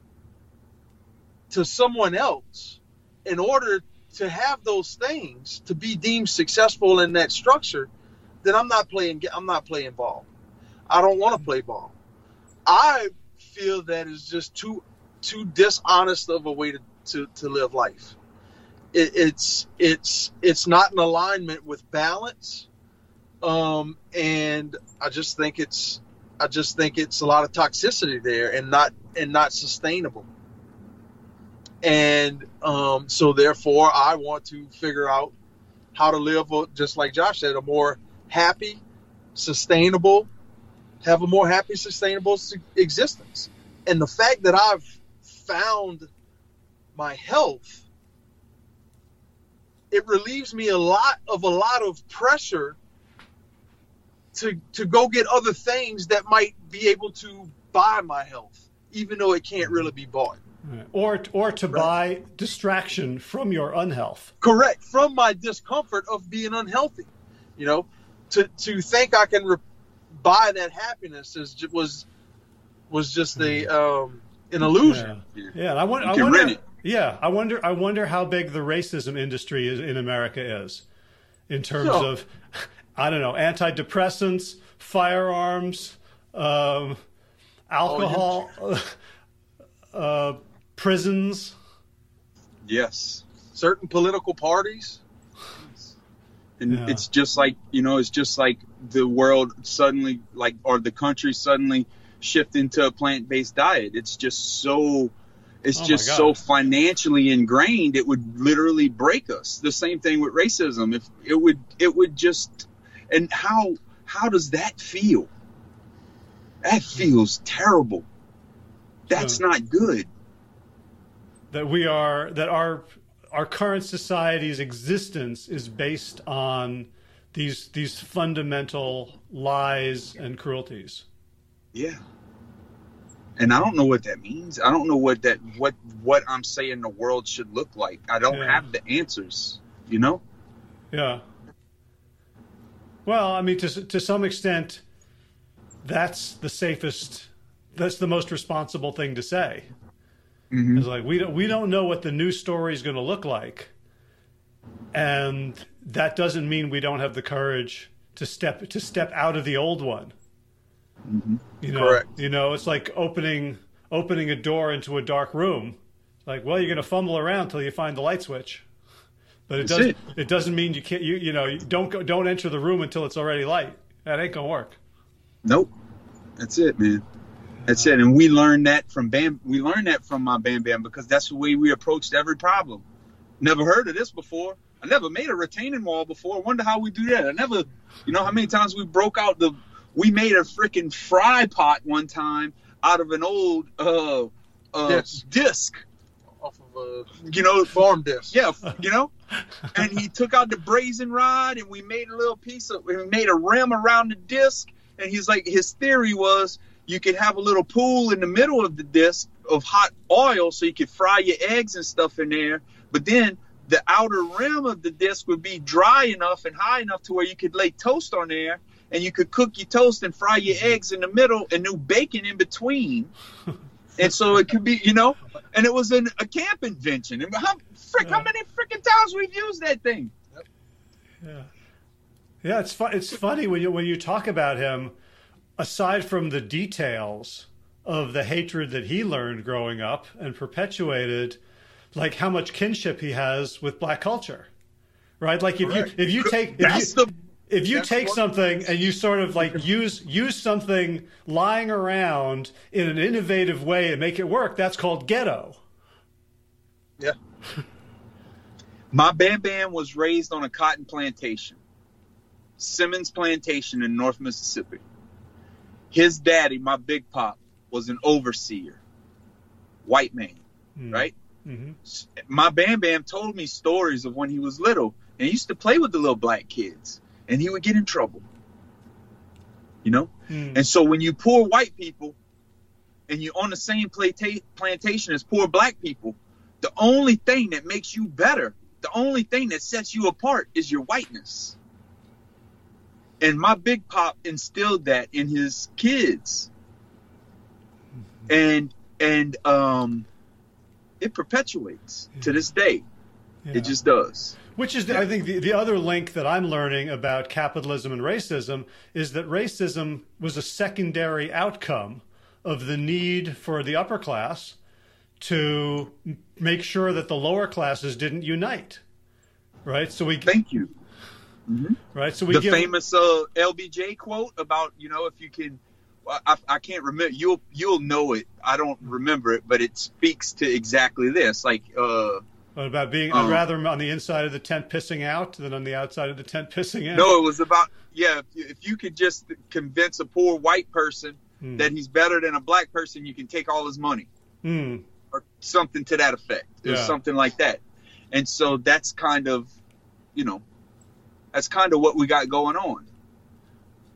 to someone else in order to have those things to be deemed successful in that structure, then I'm not playing ball. I don't want to play ball. I feel that is just too dishonest of a way to live life. It's not in alignment with balance, and I just think it's a lot of toxicity there and not sustainable. And so therefore I want to figure out how to live, just like Josh said, a more happy, sustainable existence. And the fact that I've found my health, it relieves me a lot of pressure to go get other things that might be able to buy my health, even though it can't really be bought. Right. Or to buy distraction from your unhealth. Correct. From my discomfort of being unhealthy. You know, to think I can buy that happiness was just an illusion. Yeah. And I wonder. Yeah, I wonder how big the racism industry in America is, in terms of, I don't know, antidepressants, firearms, alcohol, prisons. Yes. Certain political parties. And it's just like, the world suddenly, or the country suddenly shift into a plant-based diet. It's just so financially ingrained, it would literally break us. The same thing with racism. If it would just, and how does that feel? That feels terrible. That's not good. That our current society's existence is based on these fundamental lies and cruelties. Yeah. And I don't know what that means. I don't know what I'm saying the world should look like. I don't have the answers, Yeah. Well, I mean, to some extent, that's the most responsible thing to say. Mm-hmm. It's like we don't know what the new story is going to look like, and that doesn't mean we don't have the courage to step out of the old one. Mm-hmm. Correct. It's like opening a door into a dark room. Like, well, you're going to fumble around till you find the light switch, but it doesn't mean you can't. You don't enter the room until it's already light. That ain't gonna work. Nope. That's it, man. That's it. And we learned that from Bam. We learned that from my Bam Bam, because that's the way we approached every problem. Never heard of this before. I never made a retaining wall before. I wonder how we do that. I never, how many times we broke out we made a freaking fry pot one time out of an old disc. Off of a farm disc. Yeah, and he took out the brazen rod, and we made we made a rim around the disc. And his theory was you could have a little pool in the middle of the disc of hot oil so you could fry your eggs and stuff in there. But then the outer rim of the disc would be dry enough and high enough to where you could lay toast on there, and you could cook your toast and fry your eggs in the middle and do bacon in between. And so it could be, and it was a camp invention. And how many freaking times we've used that thing? Yeah. Yeah, it's funny when you talk about him, aside from the details of the hatred that he learned growing up and perpetuated, like how much kinship he has with black culture, right? Like if you take something and you sort of like use something lying around in an innovative way and make it work, that's called ghetto. Yeah. My Bam Bam was raised on a cotton plantation. Simmons Plantation in North Mississippi. His daddy, my big pop, was an overseer, white man, right? Mm-hmm. My Bam Bam told me stories of when he was little, and he used to play with the little black kids, and he would get in trouble, And so when you poor white people, and you're on the same plantation as poor black people, the only thing that makes you better, the only thing that sets you apart is your whiteness. And my big pop instilled that in his kids. And it perpetuates to this day. Yeah. It just does. Which is, I think, the other link that I'm learning about capitalism and racism is that racism was a secondary outcome of the need for the upper class to make sure that the lower classes didn't unite. Right? So Thank you. Mm-hmm. Right, so famous LBJ quote about if you can, I can't remember. You'll know it. I don't remember it, but it speaks to exactly this. Like about being rather on the inside of the tent pissing out than on the outside of the tent pissing in. No, it was about if you could just convince a poor white person that he's better than a black person, you can take all his money or something to that effect. Or something like that. And so that's kind of, that's kind of what we got going on.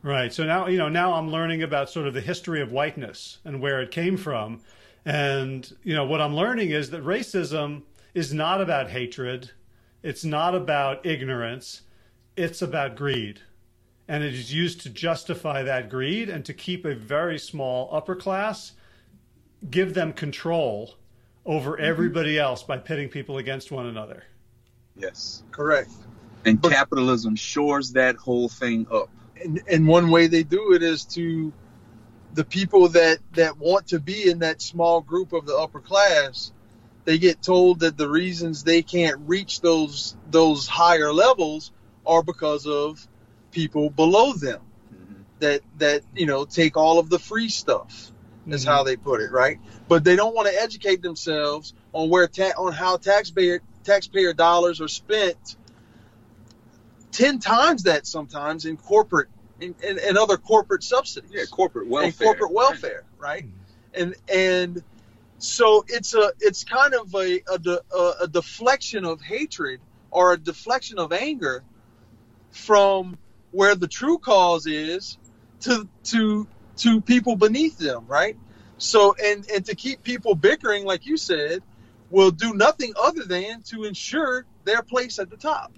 Right. So now I'm learning about sort of the history of whiteness and where it came from. And, what I'm learning is that racism is not about hatred. It's not about ignorance. It's about greed. And it is used to justify that greed and to keep a very small upper class, give them control over everybody else by pitting people against one another. Yes. Correct. And capitalism shores that whole thing up. And one way they do it is to the people that want to be in that small group of the upper class. They get told that the reasons they can't reach those higher levels are because of people below them that take all of the free stuff. Is how they put it, right? But they don't want to educate themselves on on how taxpayer dollars are spent 10 times that sometimes in corporate and other corporate subsidies. Yeah, corporate welfare. And corporate welfare, right? And so it's kind of a deflection of hatred or a deflection of anger from where the true cause is to people beneath them, right? So and to keep people bickering, like you said, will do nothing other than to ensure their place at the top.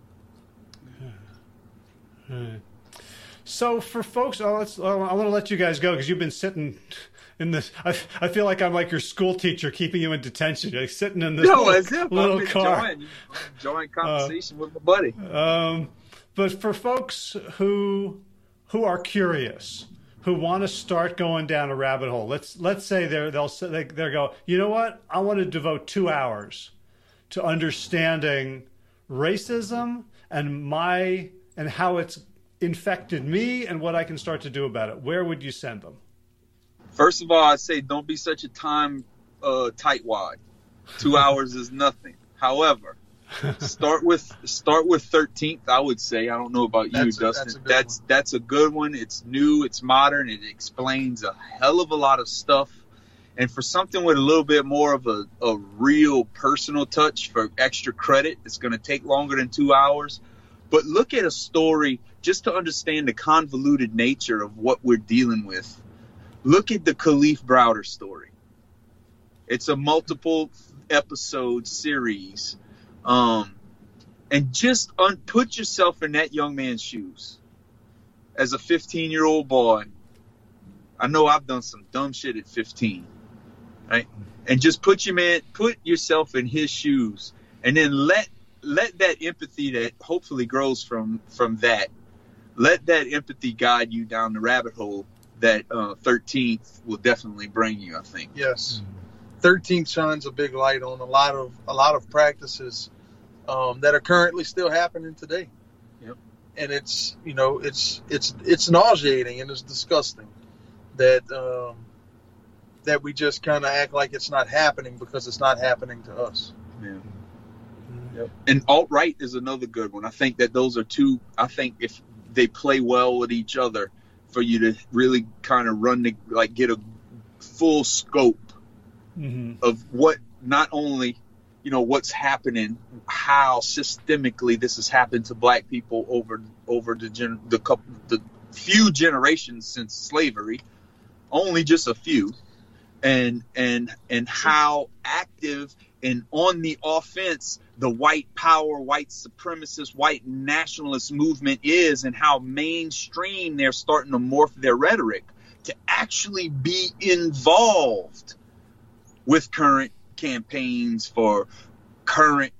So for folks, I want to let you guys go because you've been sitting in this. I feel like I'm like your school teacher keeping you in detention. You're like sitting in this little car. Enjoying conversation with my buddy. But for folks who are curious, who want to start going down a rabbit hole, let's say they'll go, you know what? I want to devote 2 hours to understanding racism and how it's infected me and what I can start to do about it. Where would you send them? First of all, I'd say don't be such a time tightwad. 2 hours is nothing. However, start with 13th. I would say. I don't know about you, Dustin. That's a good one. It's new. It's modern. It explains a hell of a lot of stuff. And for something with a little bit more of a real personal touch for extra credit, it's going to take longer than 2 hours. But look at a story just to understand the convoluted nature of what we're dealing with. Look at the Kalief Browder story. It's a multiple episode series. And just put yourself in that young man's shoes. As a 15-year-old boy, I know I've done some dumb shit at 15, right? And just put yourself in his shoes, and then let that empathy that hopefully grows from that, let that empathy guide you down the rabbit hole that 13th will definitely bring you, I think. Yes. 13th shines a big light on a lot of practices that are currently still happening today. Yep. And it's nauseating and it's disgusting that we just kind of act like it's not happening because it's not happening to us. Yeah. Yep. And alt-right is another good one. I think that those are two. I think if they play well with each other, for you to really kind of get a full scope of what not only what's happening, how systemically this has happened to black people over the few generations since slavery, only just a few, and how active and on the offense the white power, white supremacist, white nationalist movement is, and how mainstream they're starting to morph their rhetoric to actually be involved with current campaigns for current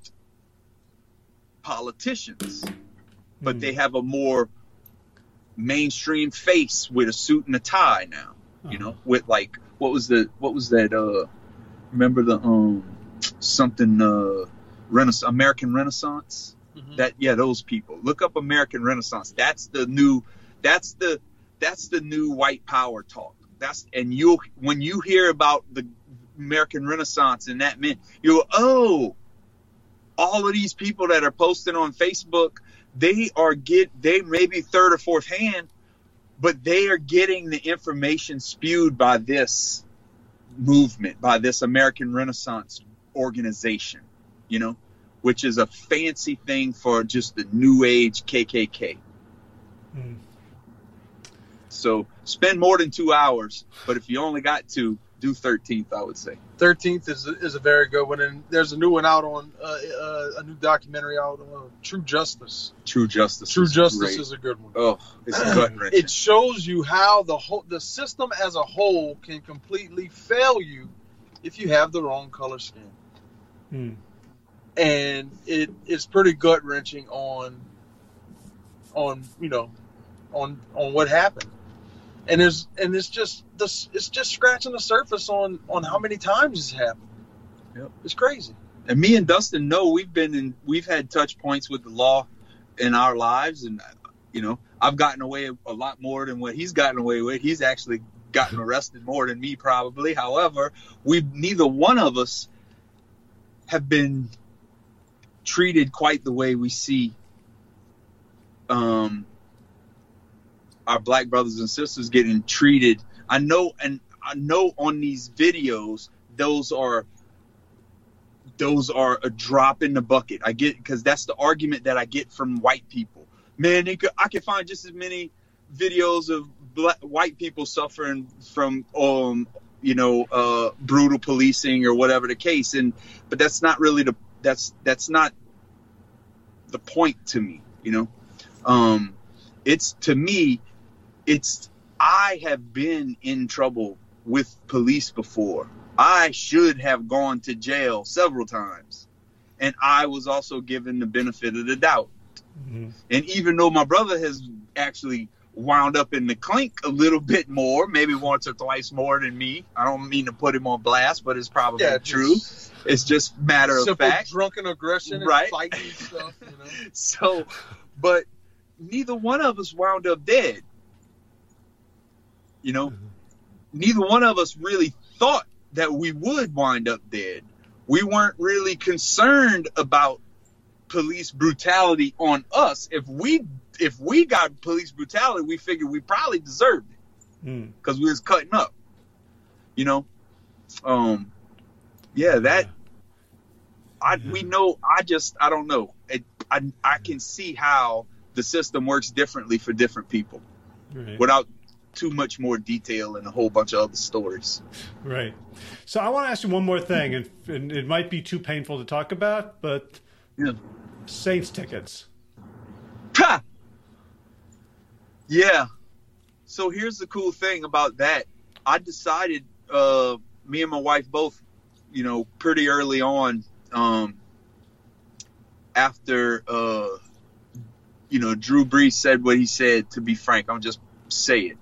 politicians. But they have a more mainstream face with a suit and a tie now, with like, what was that, remember the, something, American Renaissance. Those people. Look up American Renaissance. That's the new white power talk. When you hear about the American Renaissance and that meant all of these people that are posting on Facebook, they may be third or fourth hand, but they are getting the information spewed by this movement, by this American Renaissance organization, which is a fancy thing for just the new age KKK. So spend more than 2 hours, but if you only got 2, do 13th, I would say. 13th is a very good one, and there's a new one out on a new documentary out on True Justice. True Justice. True Justice great. is a good one. Oh, it's gut-wrenching. It shows you how the system as a whole can completely fail you if you have the wrong color skin. And it's pretty gut-wrenching on what happened. And it's just scratching the surface on how many times it's happened. Yep. It's crazy. And me and Dustin know we've had touch points with the law in our lives, and I've gotten away a lot more than what he's gotten away with. He's actually gotten arrested more than me probably. However, neither one of us have been treated quite the way we see our black brothers and sisters getting treated. I know on these videos, those are a drop in the bucket. I get, because that's the argument that I get from white people. Man, I can find just as many videos of white people suffering from, brutal policing or whatever the case. But that's not really that's not the point to me. I have been in trouble with police before. I should have gone to jail several times. And I was also given the benefit of the doubt. Mm-hmm. And even though my brother has actually wound up in the clink a little bit more, maybe once or twice more than me. I don't mean to put him on blast, but it's probably true. It's just matter of fact. Drunken aggression, right? And fighting and stuff. So, but neither one of us wound up dead. Neither one of us really thought that we would wind up dead. We weren't really concerned about police brutality on us. If we got police brutality, we figured we probably deserved it because we was cutting up. We know. I don't know. I can see how the system works differently for different people, without too much more detail and a whole bunch of other stories. Right. So I want to ask you one more thing, and it might be too painful to talk about, but Saints tickets. Ha! Yeah. So here's the cool thing about that. I decided, me and my wife both, pretty early on, after, Drew Brees said what he said, to be frank, I'll just say it,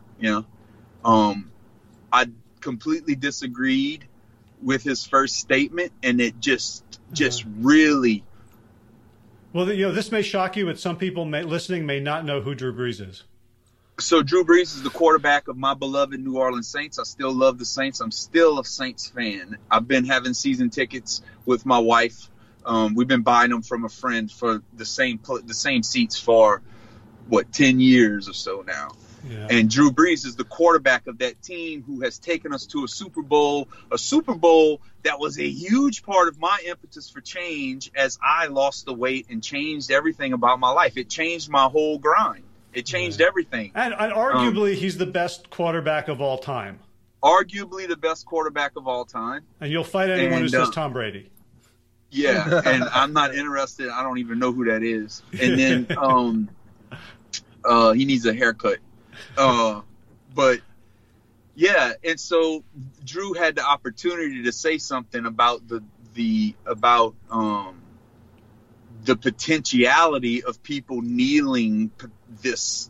I completely disagreed with his first statement, and it just really. Well, this may shock you, but some people listening may not know who Drew Brees is. So Drew Brees is the quarterback of my beloved New Orleans Saints. I still love the Saints. I'm still a Saints fan. I've been having season tickets with my wife. We've been buying them from a friend for the same seats for 10 years or so now. Yeah. And Drew Brees is the quarterback of that team who has taken us to a Super Bowl that was a huge part of my impetus for change as I lost the weight and changed everything about my life. It changed my whole grind. It changed everything. And arguably, he's the best quarterback of all time. Arguably the best quarterback of all time. And you'll fight anyone who says Tom Brady. Yeah, and I'm not interested. I don't even know who that is. And then he needs a haircut. But yeah, and so Drew had the opportunity to say something about the potentiality of people kneeling this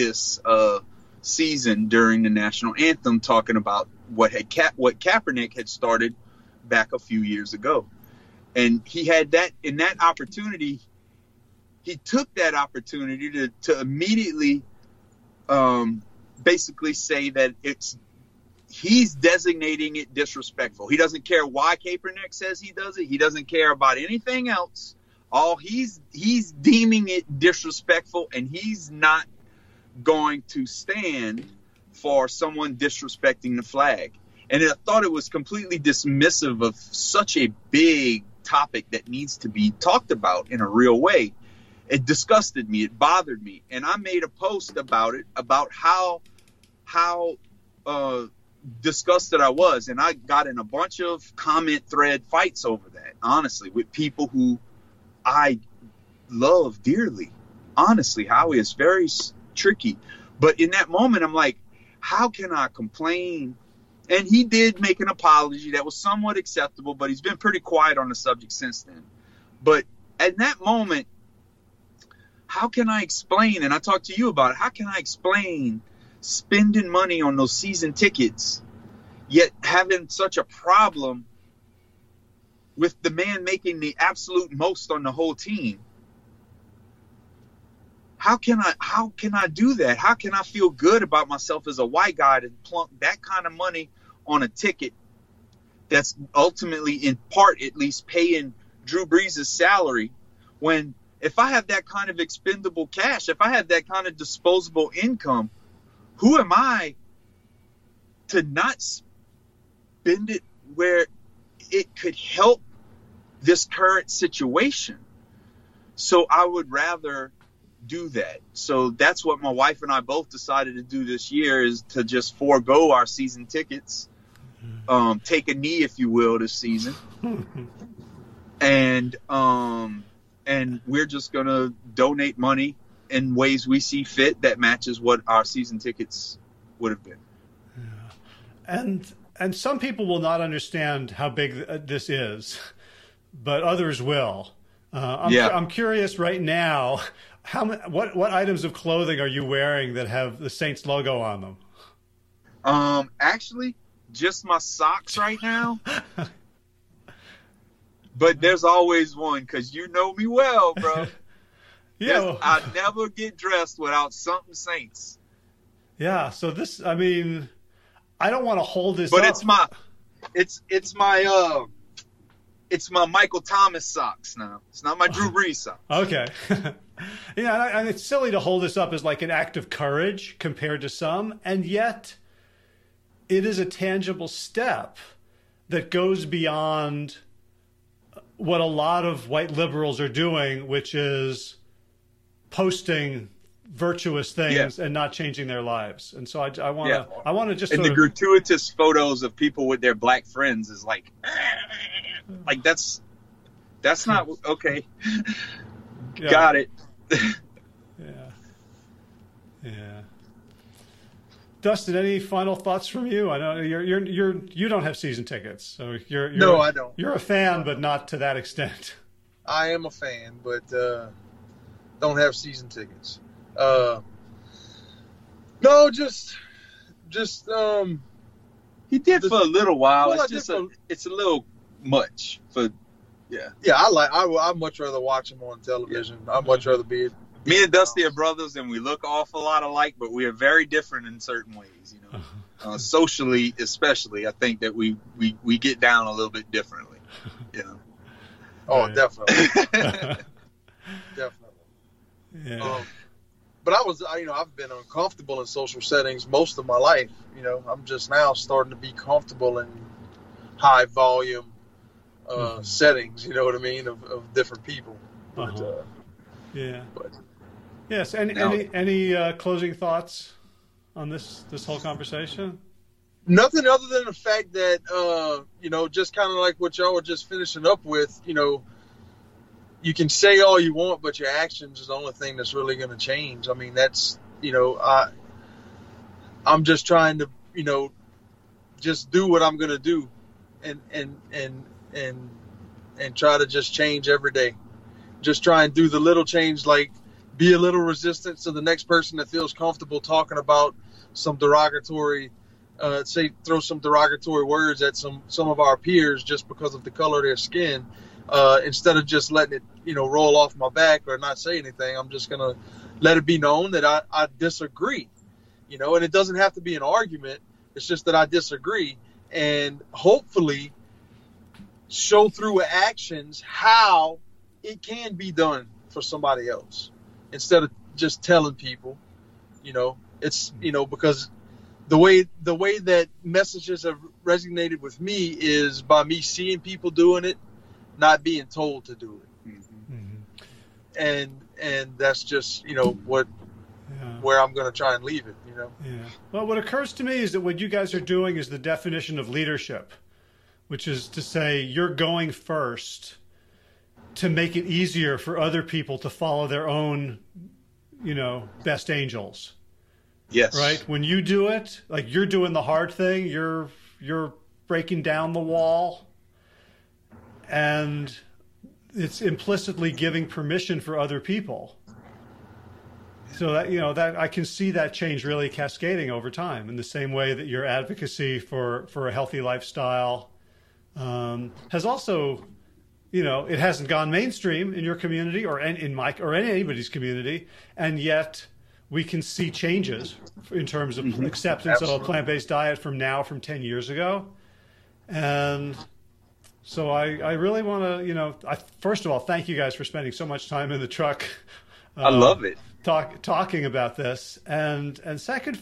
season during the national anthem, talking about what Kaepernick had started back a few years ago. And he had that opportunity. He took that opportunity to immediately basically say that he's designating it disrespectful. He doesn't care why Kaepernick says he does it. He doesn't care about anything else. He's deeming it disrespectful, and he's not going to stand for someone disrespecting the flag. And I thought it was completely dismissive of such a big topic that needs to be talked about in a real way. It disgusted me. It bothered me. And I made a post about it, about how how disgusted I was. And I got in a bunch of comment thread fights over that, honestly, with people who I love dearly. Honestly, Howie, is very tricky. But in that moment, I'm like, how can I complain? And he did make an apology that was somewhat acceptable, but he's been pretty quiet on the subject since then. But at that moment, how can I explain, and I talked to you about it, how can I explain spending money on those season tickets, yet having such a problem with the man making the absolute most on the whole team? How can I do that? How can I feel good about myself as a white guy to plunk that kind of money on a ticket that's ultimately, in part at least, paying Drew Brees' salary, when if I have that kind of expendable cash, if I have that kind of disposable income, who am I to not spend it where it could help this current situation? So I would rather do that. So that's what my wife and I both decided to do this year, is to just forego our season tickets, take a knee, if you will, this season. And we're just going to donate money in ways we see fit that matches what our season tickets would have been. Yeah. And some people will not understand how big this is, but others will. I'm curious right now, what items of clothing are you wearing that have the Saints logo on them? Actually, just my socks right now. But there's always one, because you know me well, bro. Yeah, I never get dressed without something Saints. Yeah, so this, I mean, I don't want to hold this but up. It's my Michael Thomas socks now. It's not my Drew Brees socks. Okay. Yeah, and it's silly to hold this up as like an act of courage compared to some, and yet it is a tangible step that goes beyond what a lot of white liberals are doing, which is posting virtuous things and not changing their lives. And so I want to just and the gratuitous photos of people with their black friends is like that's not okay. Yeah. Got it. Yeah. Dustin, any final thoughts from you? I know you don't have season tickets, so No, I don't. You're a fan, but not to that extent. I am a fan, but don't have season tickets. No, just he did for a little while. Well, it's a little much for I'd much rather watch him on television. I'd much rather be. Me and Dusty are brothers, and we look awful lot alike, but we are very different in certain ways. You know, socially, especially, I think that we get down a little bit differently. You know. Oh, definitely. Definitely. Yeah. But I've been uncomfortable in social settings most of my life. You know, I'm just now starting to be comfortable in high volume settings. You know what I mean, of different people. But, Yes. Any closing thoughts on this whole conversation? Nothing other than the fact that just kind of like what y'all were just finishing up with. You know, you can say all you want, but your actions is the only thing that's really going to change. I mean, that's I'm just trying to just do what I'm going to do, and try to just change every day. Just try and do the little change, like be a little resistant to the next person that feels comfortable talking about some derogatory, throw some derogatory words at some of our peers just because of the color of their skin. Instead of just letting it, roll off my back or not say anything, I'm just going to let it be known that I disagree, and it doesn't have to be an argument. It's just that I disagree, and hopefully show through actions how it can be done for somebody else instead of just telling people, it's, because the way that messages have resonated with me is by me seeing people doing it, not being told to do it. Mm-hmm. And that's just, where I'm going to try and leave it, you know? Yeah. Well, what occurs to me is that what you guys are doing is the definition of leadership, which is to say you're going first to make it easier for other people to follow their own, best angels. Yes. Right? When you do it, like you're doing the hard thing, you're breaking down the wall, and it's implicitly giving permission for other people. So that, that I can see that change really cascading over time in the same way that your advocacy for a healthy lifestyle has also, it hasn't gone mainstream in your community or in anybody's community, and yet we can see changes in terms of acceptance of a plant-based diet from 10 years ago. And so I really want to, first of all, thank you guys for spending so much time in the truck. I love it. Talking about this. And second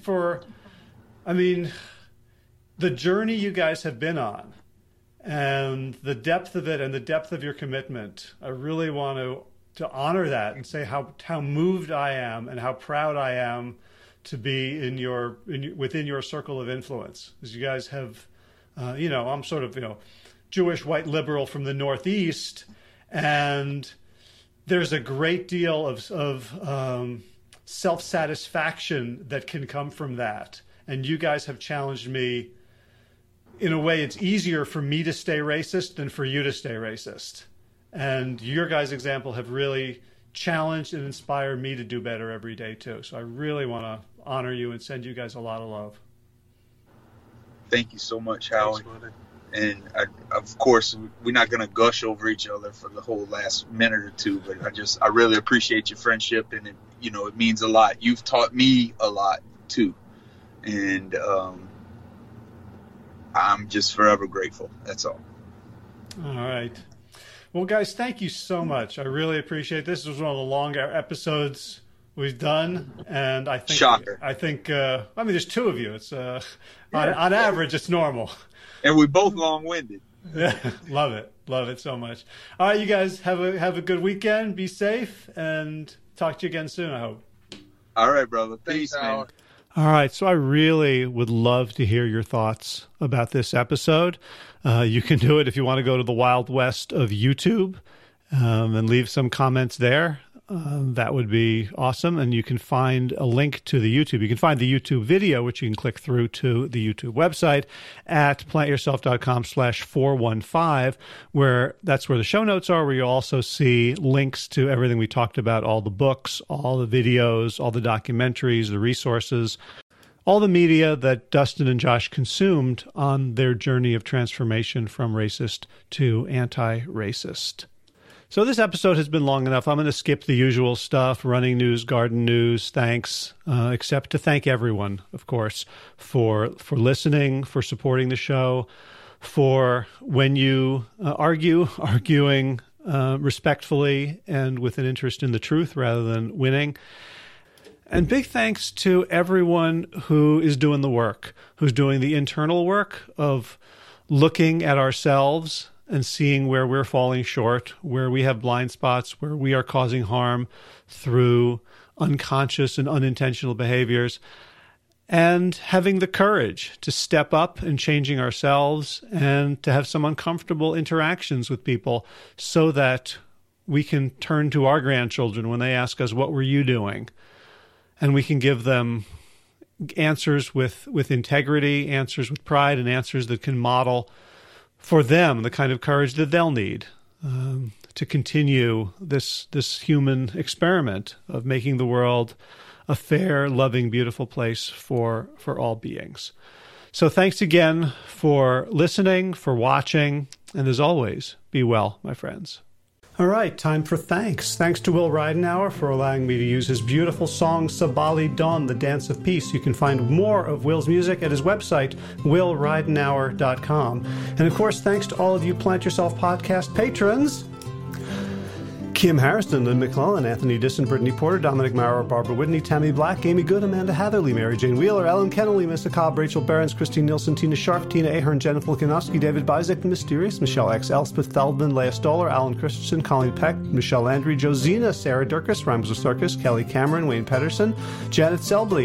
the journey you guys have been on and the depth of it and the depth of your commitment, I really want to honor that and say how moved I am and how proud I am to be within your circle of influence. As you guys have, I'm sort of, Jewish white liberal from the Northeast, and there's a great deal of self-satisfaction that can come from that. And you guys have challenged me. In a way, it's easier for me to stay racist than for you to stay racist. And your guys' example have really challenged and inspired me to do better every day, too. So I really want to honor you and send you guys a lot of love. Thank you so much, Howie. And of course, we're not going to gush over each other for the whole last minute or two, but I really appreciate your friendship, and it means a lot. You've taught me a lot too, and I'm just forever grateful. That's all. All right. Well, guys, thank you so much. I really appreciate it. This was one of the longer episodes we've done, and I think shocker. I think there's two of you. It's on average, it's normal. And we're both long-winded. Yeah, love it so much. All right, you guys have a good weekend. Be safe, and talk to you again soon, I hope. All right, brother. Peace, man. All right, so I really would love to hear your thoughts about this episode. You can do it if you want to go to the Wild West of YouTube and leave some comments there. That would be awesome. And you can find a link to the YouTube. You can find the YouTube video, which you can click through to the YouTube website at plantyourself.com/415, that's where the show notes are, where you'll also see links to everything we talked about, all the books, all the videos, all the documentaries, the resources, all the media that Dustin and Josh consumed on their journey of transformation from racist to anti-racist. So this episode has been long enough. I'm going to skip the usual stuff, running news, garden news, thanks, except to thank everyone, of course, for listening, for supporting the show, for when you arguing respectfully and with an interest in the truth rather than winning. And big thanks to everyone who is doing the work, who's doing the internal work of looking at ourselves and seeing where we're falling short, where we have blind spots, where we are causing harm through unconscious and unintentional behaviors, and having the courage to step up and changing ourselves and to have some uncomfortable interactions with people so that we can turn to our grandchildren when they ask us, what were you doing? And we can give them answers with integrity, answers with pride, and answers that can model for them the kind of courage that they'll need to continue this human experiment of making the world a fair, loving, beautiful place for all beings. So thanks again for listening, for watching, and as always, be well, my friends. All right, time for thanks. Thanks to Will Ridenhour for allowing me to use his beautiful song Sabali Dawn, The Dance of Peace. You can find more of Will's music at his website, willridenhour.com. And of course, thanks to all of you Plant Yourself podcast patrons. Kim Harrison, Lynn McClellan, Anthony Disson, Brittany Porter, Dominic Maurer, Barbara Whitney, Tammy Black, Amy Good, Amanda Hatherley, Mary Jane Wheeler, Ellen Kennelly, Mr. Cobb, Rachel Behrens, Christine Nielsen, Tina Sharp, Tina Ahern, Jennifer Volkanovsky, David Bizek, The Mysterious, Michelle X, Elspeth Feldman, Leah Stoller, Alan Christensen, Colleen Peck, Michelle Landry, Josina, Sarah Durkis, Rhymes with Circus, Kelly Cameron, Wayne Pedersen, Janet Selby,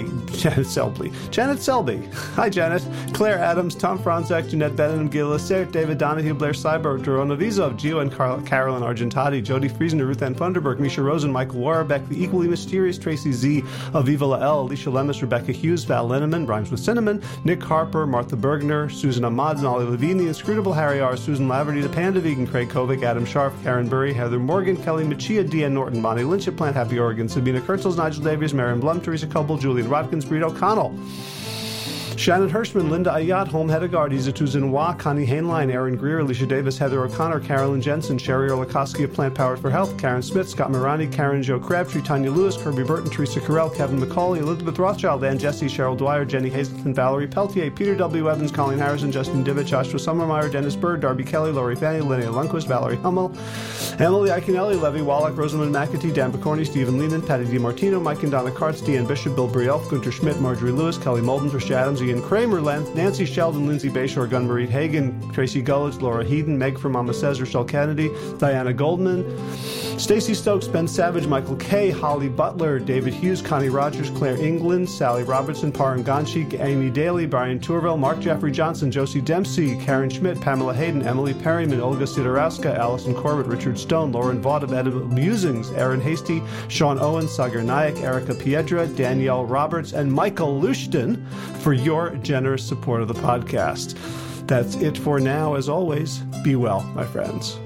hi Janet, Claire Adams, Tom Franzek, Jeanette Benham, Gil Lassert, David Donahue, Blair Cyber, Dorona Vizov, Gio and Carolyn Argentati, Jody Friesen, Ruth Ann Funderburg, Misha Rosen, Michael Warbeck, The Equally Mysterious, Tracy Z, Aviva Lael, Alicia Lemus, Rebecca Hughes, Val Linneman, Rhymes with Cinnamon, Nick Harper, Martha Bergner, Susan Ahmad, Ollie Levine, The Inscrutable Harry R., Susan Laverty, The Panda Vegan, Craig Kovic, Adam Scharf, Karen Burry, Heather Morgan, Kelly Machia, Deanne Norton, Bonnie Lynch at Plant Happy Oregon, Sabina Kurtzels, Nigel Davies, Marion Blum, Teresa Coble, Julian Watkins, Breed O'Connell, Shannon Hirschman, Linda Ayat, Home Hedegaard, Izatu Zinwa, Connie Hainline, Aaron Greer, Alicia Davis, Heather O'Connor, Carolyn Jensen, Sherry Orlikoski of Plant Powered for Health, Karen Smith, Scott Morani, Karen Jo Crabtree, Tanya Lewis, Kirby Burton, Teresa Carell, Kevin McCauley, Elizabeth Rothschild, Ann Jesse, Cheryl Dwyer, Jenny Hazelton, Valerie Peltier, Peter W. Evans, Colleen Harrison, Justin Divich, Joshua Sommermeyer, Dennis Bird, Darby Kelly, Lori Fanny, Linnea Lundquist, Valerie Hummel, Emily Iaconelli, Levy Wallach, Rosamund McAtee, Dan Picorni, Stephen Lehman, Patty DiMartino, Mike and Donna Kartz, Deanne Bishop, Bill Brielf, Gunter Schmidt, Marjorie Lewis, Kelly Molden, Trish Adams, Ian Kramer, Nancy Sheldon, Lindsay Bayshore, Gunmarie Hagen, Tracy Gullidge, Laura Heaton, Meg from Mama Says, Rochelle Kennedy, Diana Goldman, Stacey Stokes, Ben Savage, Michael Kay, Holly Butler, David Hughes, Connie Rogers, Claire England, Sally Robertson, Paran Ganshi, Amy Daly, Brian Tourville, Mark Jeffrey Johnson, Josie Dempsey, Karen Schmidt, Pamela Hayden, Emily Perryman, Olga Sidorowska, Allison Corbett, Richard Stone, Lauren Vaught of Edible Musings, Aaron Hasty, Sean Owen, Sagar Nayak, Erica Piedra, Danielle Roberts, and Michael Lushton for your generous support of the podcast. That's it for now. As always, be well, my friends.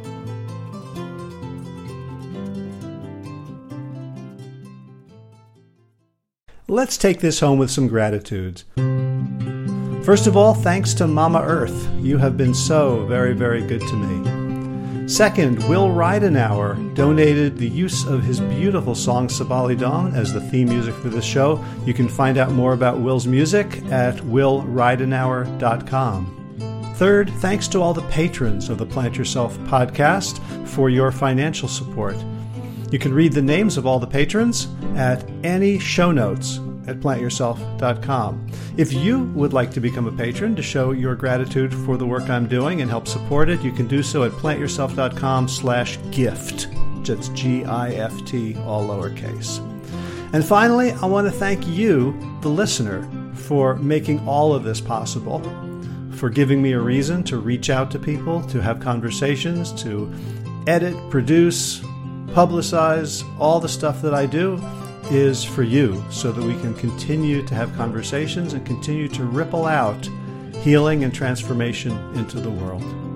Let's take this home with some gratitudes. First of all, thanks to Mama Earth. You have been so very, very good to me. Second, Will Ridenauer donated the use of his beautiful song Sabali Dawn as the theme music for this show. You can find out more about Will's music at willridenauer.com. Third, thanks to all the patrons of the Plant Yourself podcast for your financial support. You can read the names of all the patrons at any show notes at plantyourself.com. If you would like to become a patron to show your gratitude for the work I'm doing and help support it, you can do so at plantyourself.com/gift. That's GIFT, all lowercase. And finally, I want to thank you, the listener, for making all of this possible, for giving me a reason to reach out to people, to have conversations, to edit, produce, publicize. All the stuff that I do is for you so that we can continue to have conversations and continue to ripple out healing and transformation into the world.